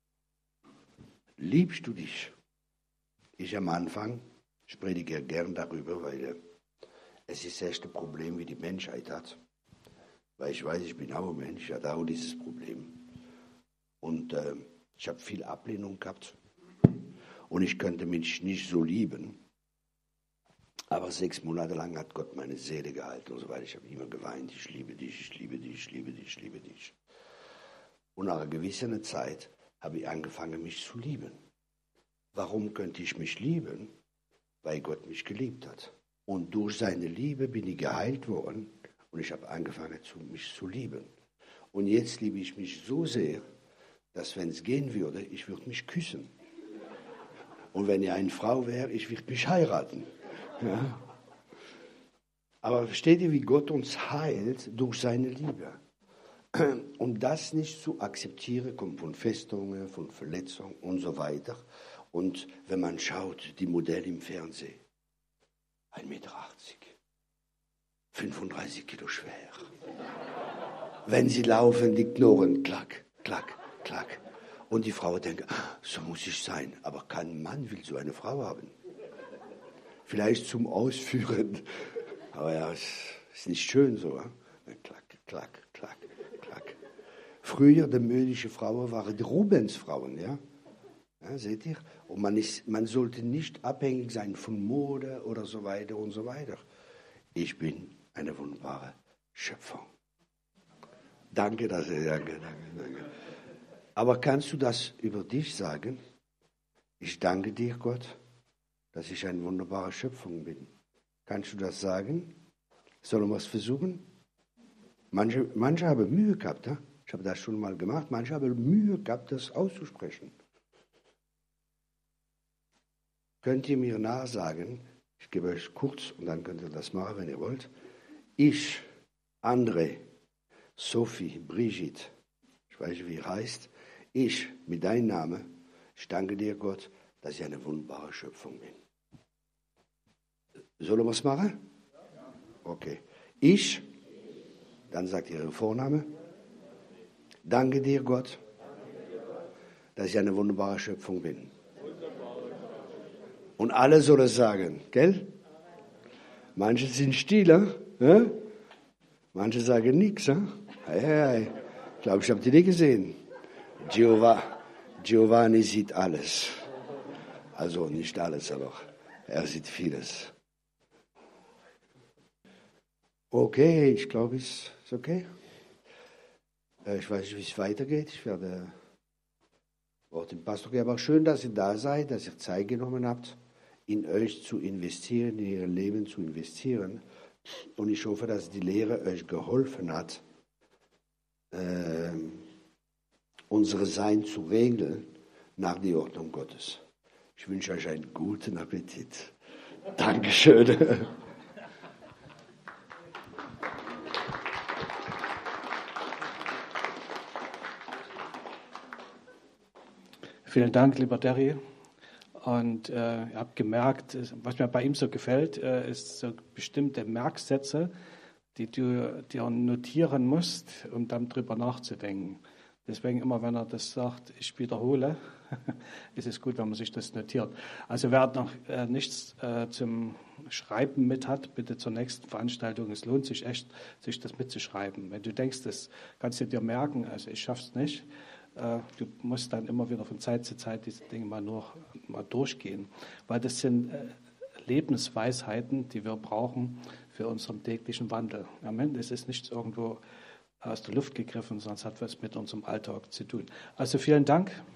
Liebst du dich? Ich am Anfang spreche ja gern darüber, weil es ist das erste Problem, wie die Menschheit hat. Weil ich weiß, ich bin auch ein Mensch, ich hatte auch dieses Problem. Und äh, ich habe viel Ablehnung gehabt. Und ich könnte mich nicht so lieben. Aber sechs Monate lang hat Gott meine Seele gehalten und so weiter. Ich habe immer geweint, ich liebe dich, ich liebe dich, ich liebe dich, ich liebe dich. Und nach einer gewissen Zeit habe ich angefangen, mich zu lieben. Warum könnte ich mich lieben? Weil Gott mich geliebt hat. Und durch seine Liebe bin ich geheilt worden und ich habe angefangen, mich zu lieben. Und jetzt liebe ich mich so sehr, dass wenn es gehen würde, ich würde mich küssen. Und wenn ich eine Frau wäre, ich würde mich heiraten. Ja? Aber versteht ihr, wie Gott uns heilt durch seine Liebe? Um das nicht zu akzeptieren, kommt von Festungen, von Verletzungen und so weiter. Und wenn man schaut, die Modelle im Fernsehen, ein Meter achtzig, fünfunddreißig Kilo schwer. Wenn sie laufen, die Knurren, klack, klack, klack. Und die Frau denkt, ah, so muss ich sein. Aber kein Mann will so eine Frau haben. Vielleicht zum Ausführen. Aber ja, es ist nicht schön so. Äh? Klack, klack, klack, klack. Früher, die mögliche Frauen waren die Rubensfrauen, ja? Ja, seht ihr? Und man, ist, man sollte nicht abhängig sein von Mode oder so weiter und so weiter. Ich bin eine wunderbare Schöpfung. Danke, dass ihr, danke, danke, danke. Aber kannst du das über dich sagen? Ich danke dir, Gott, dass ich eine wunderbare Schöpfung bin. Kannst du das sagen? Sollen wir es versuchen? Manche, manche haben Mühe gehabt, ja? Ich habe das schon mal gemacht. Manche haben Mühe gehabt, das auszusprechen. Könnt ihr mir nachsagen? Ich gebe euch kurz und dann könnt ihr das machen, wenn ihr wollt. Ich, André, Sophie, Brigitte, ich weiß nicht, wie ihr heißt, ich mit deinem Namen, ich danke dir, Gott, dass ich eine wunderbare Schöpfung bin. Sollen wir es machen? Okay. Ich, dann sagt ihr Ihren Vorname. Danke dir, Gott, dass ich eine wunderbare Schöpfung bin. Und alle sollen sagen, gell? Manche sind stiller, ne? Manche sagen nichts. Ne? Hey, hey, hey. Ich glaube, ich habe die nicht gesehen. Giova, Giovanni sieht alles. Also nicht alles, aber er sieht vieles. Okay, ich glaube, es ist okay. Ich weiß nicht, wie es weitergeht. Ich werde auch dem Pastor geben. Aber schön, dass ihr da seid, dass ihr Zeit genommen habt, in euch zu investieren, in ihr Leben zu investieren. Und ich hoffe, dass die Lehre euch geholfen hat, äh, unser Sein zu regeln nach der Ordnung Gottes. Ich wünsche euch einen guten Appetit. Dankeschön. Vielen Dank, lieber Derry. Und äh, ihr habt gemerkt, was mir bei ihm so gefällt, äh, ist so bestimmte Merksätze, die du dir notieren musst, um dann drüber nachzudenken. Deswegen immer, wenn er das sagt, ich wiederhole, ist es gut, wenn man sich das notiert. Also wer noch äh, nichts äh, zum Schreiben mit hat, bitte zur nächsten Veranstaltung. Es lohnt sich echt, sich das mitzuschreiben. Wenn du denkst, das kannst du dir merken, also ich schaff's nicht, äh, du musst dann immer wieder von Zeit zu Zeit diese Dinge mal nur mal durchgehen, weil das sind äh, Lebensweisheiten, die wir brauchen für unseren täglichen Wandel. Amen. Das ist nicht irgendwo aus der Luft gegriffen, sondern es hat was mit unserem Alltag zu tun. Also vielen Dank.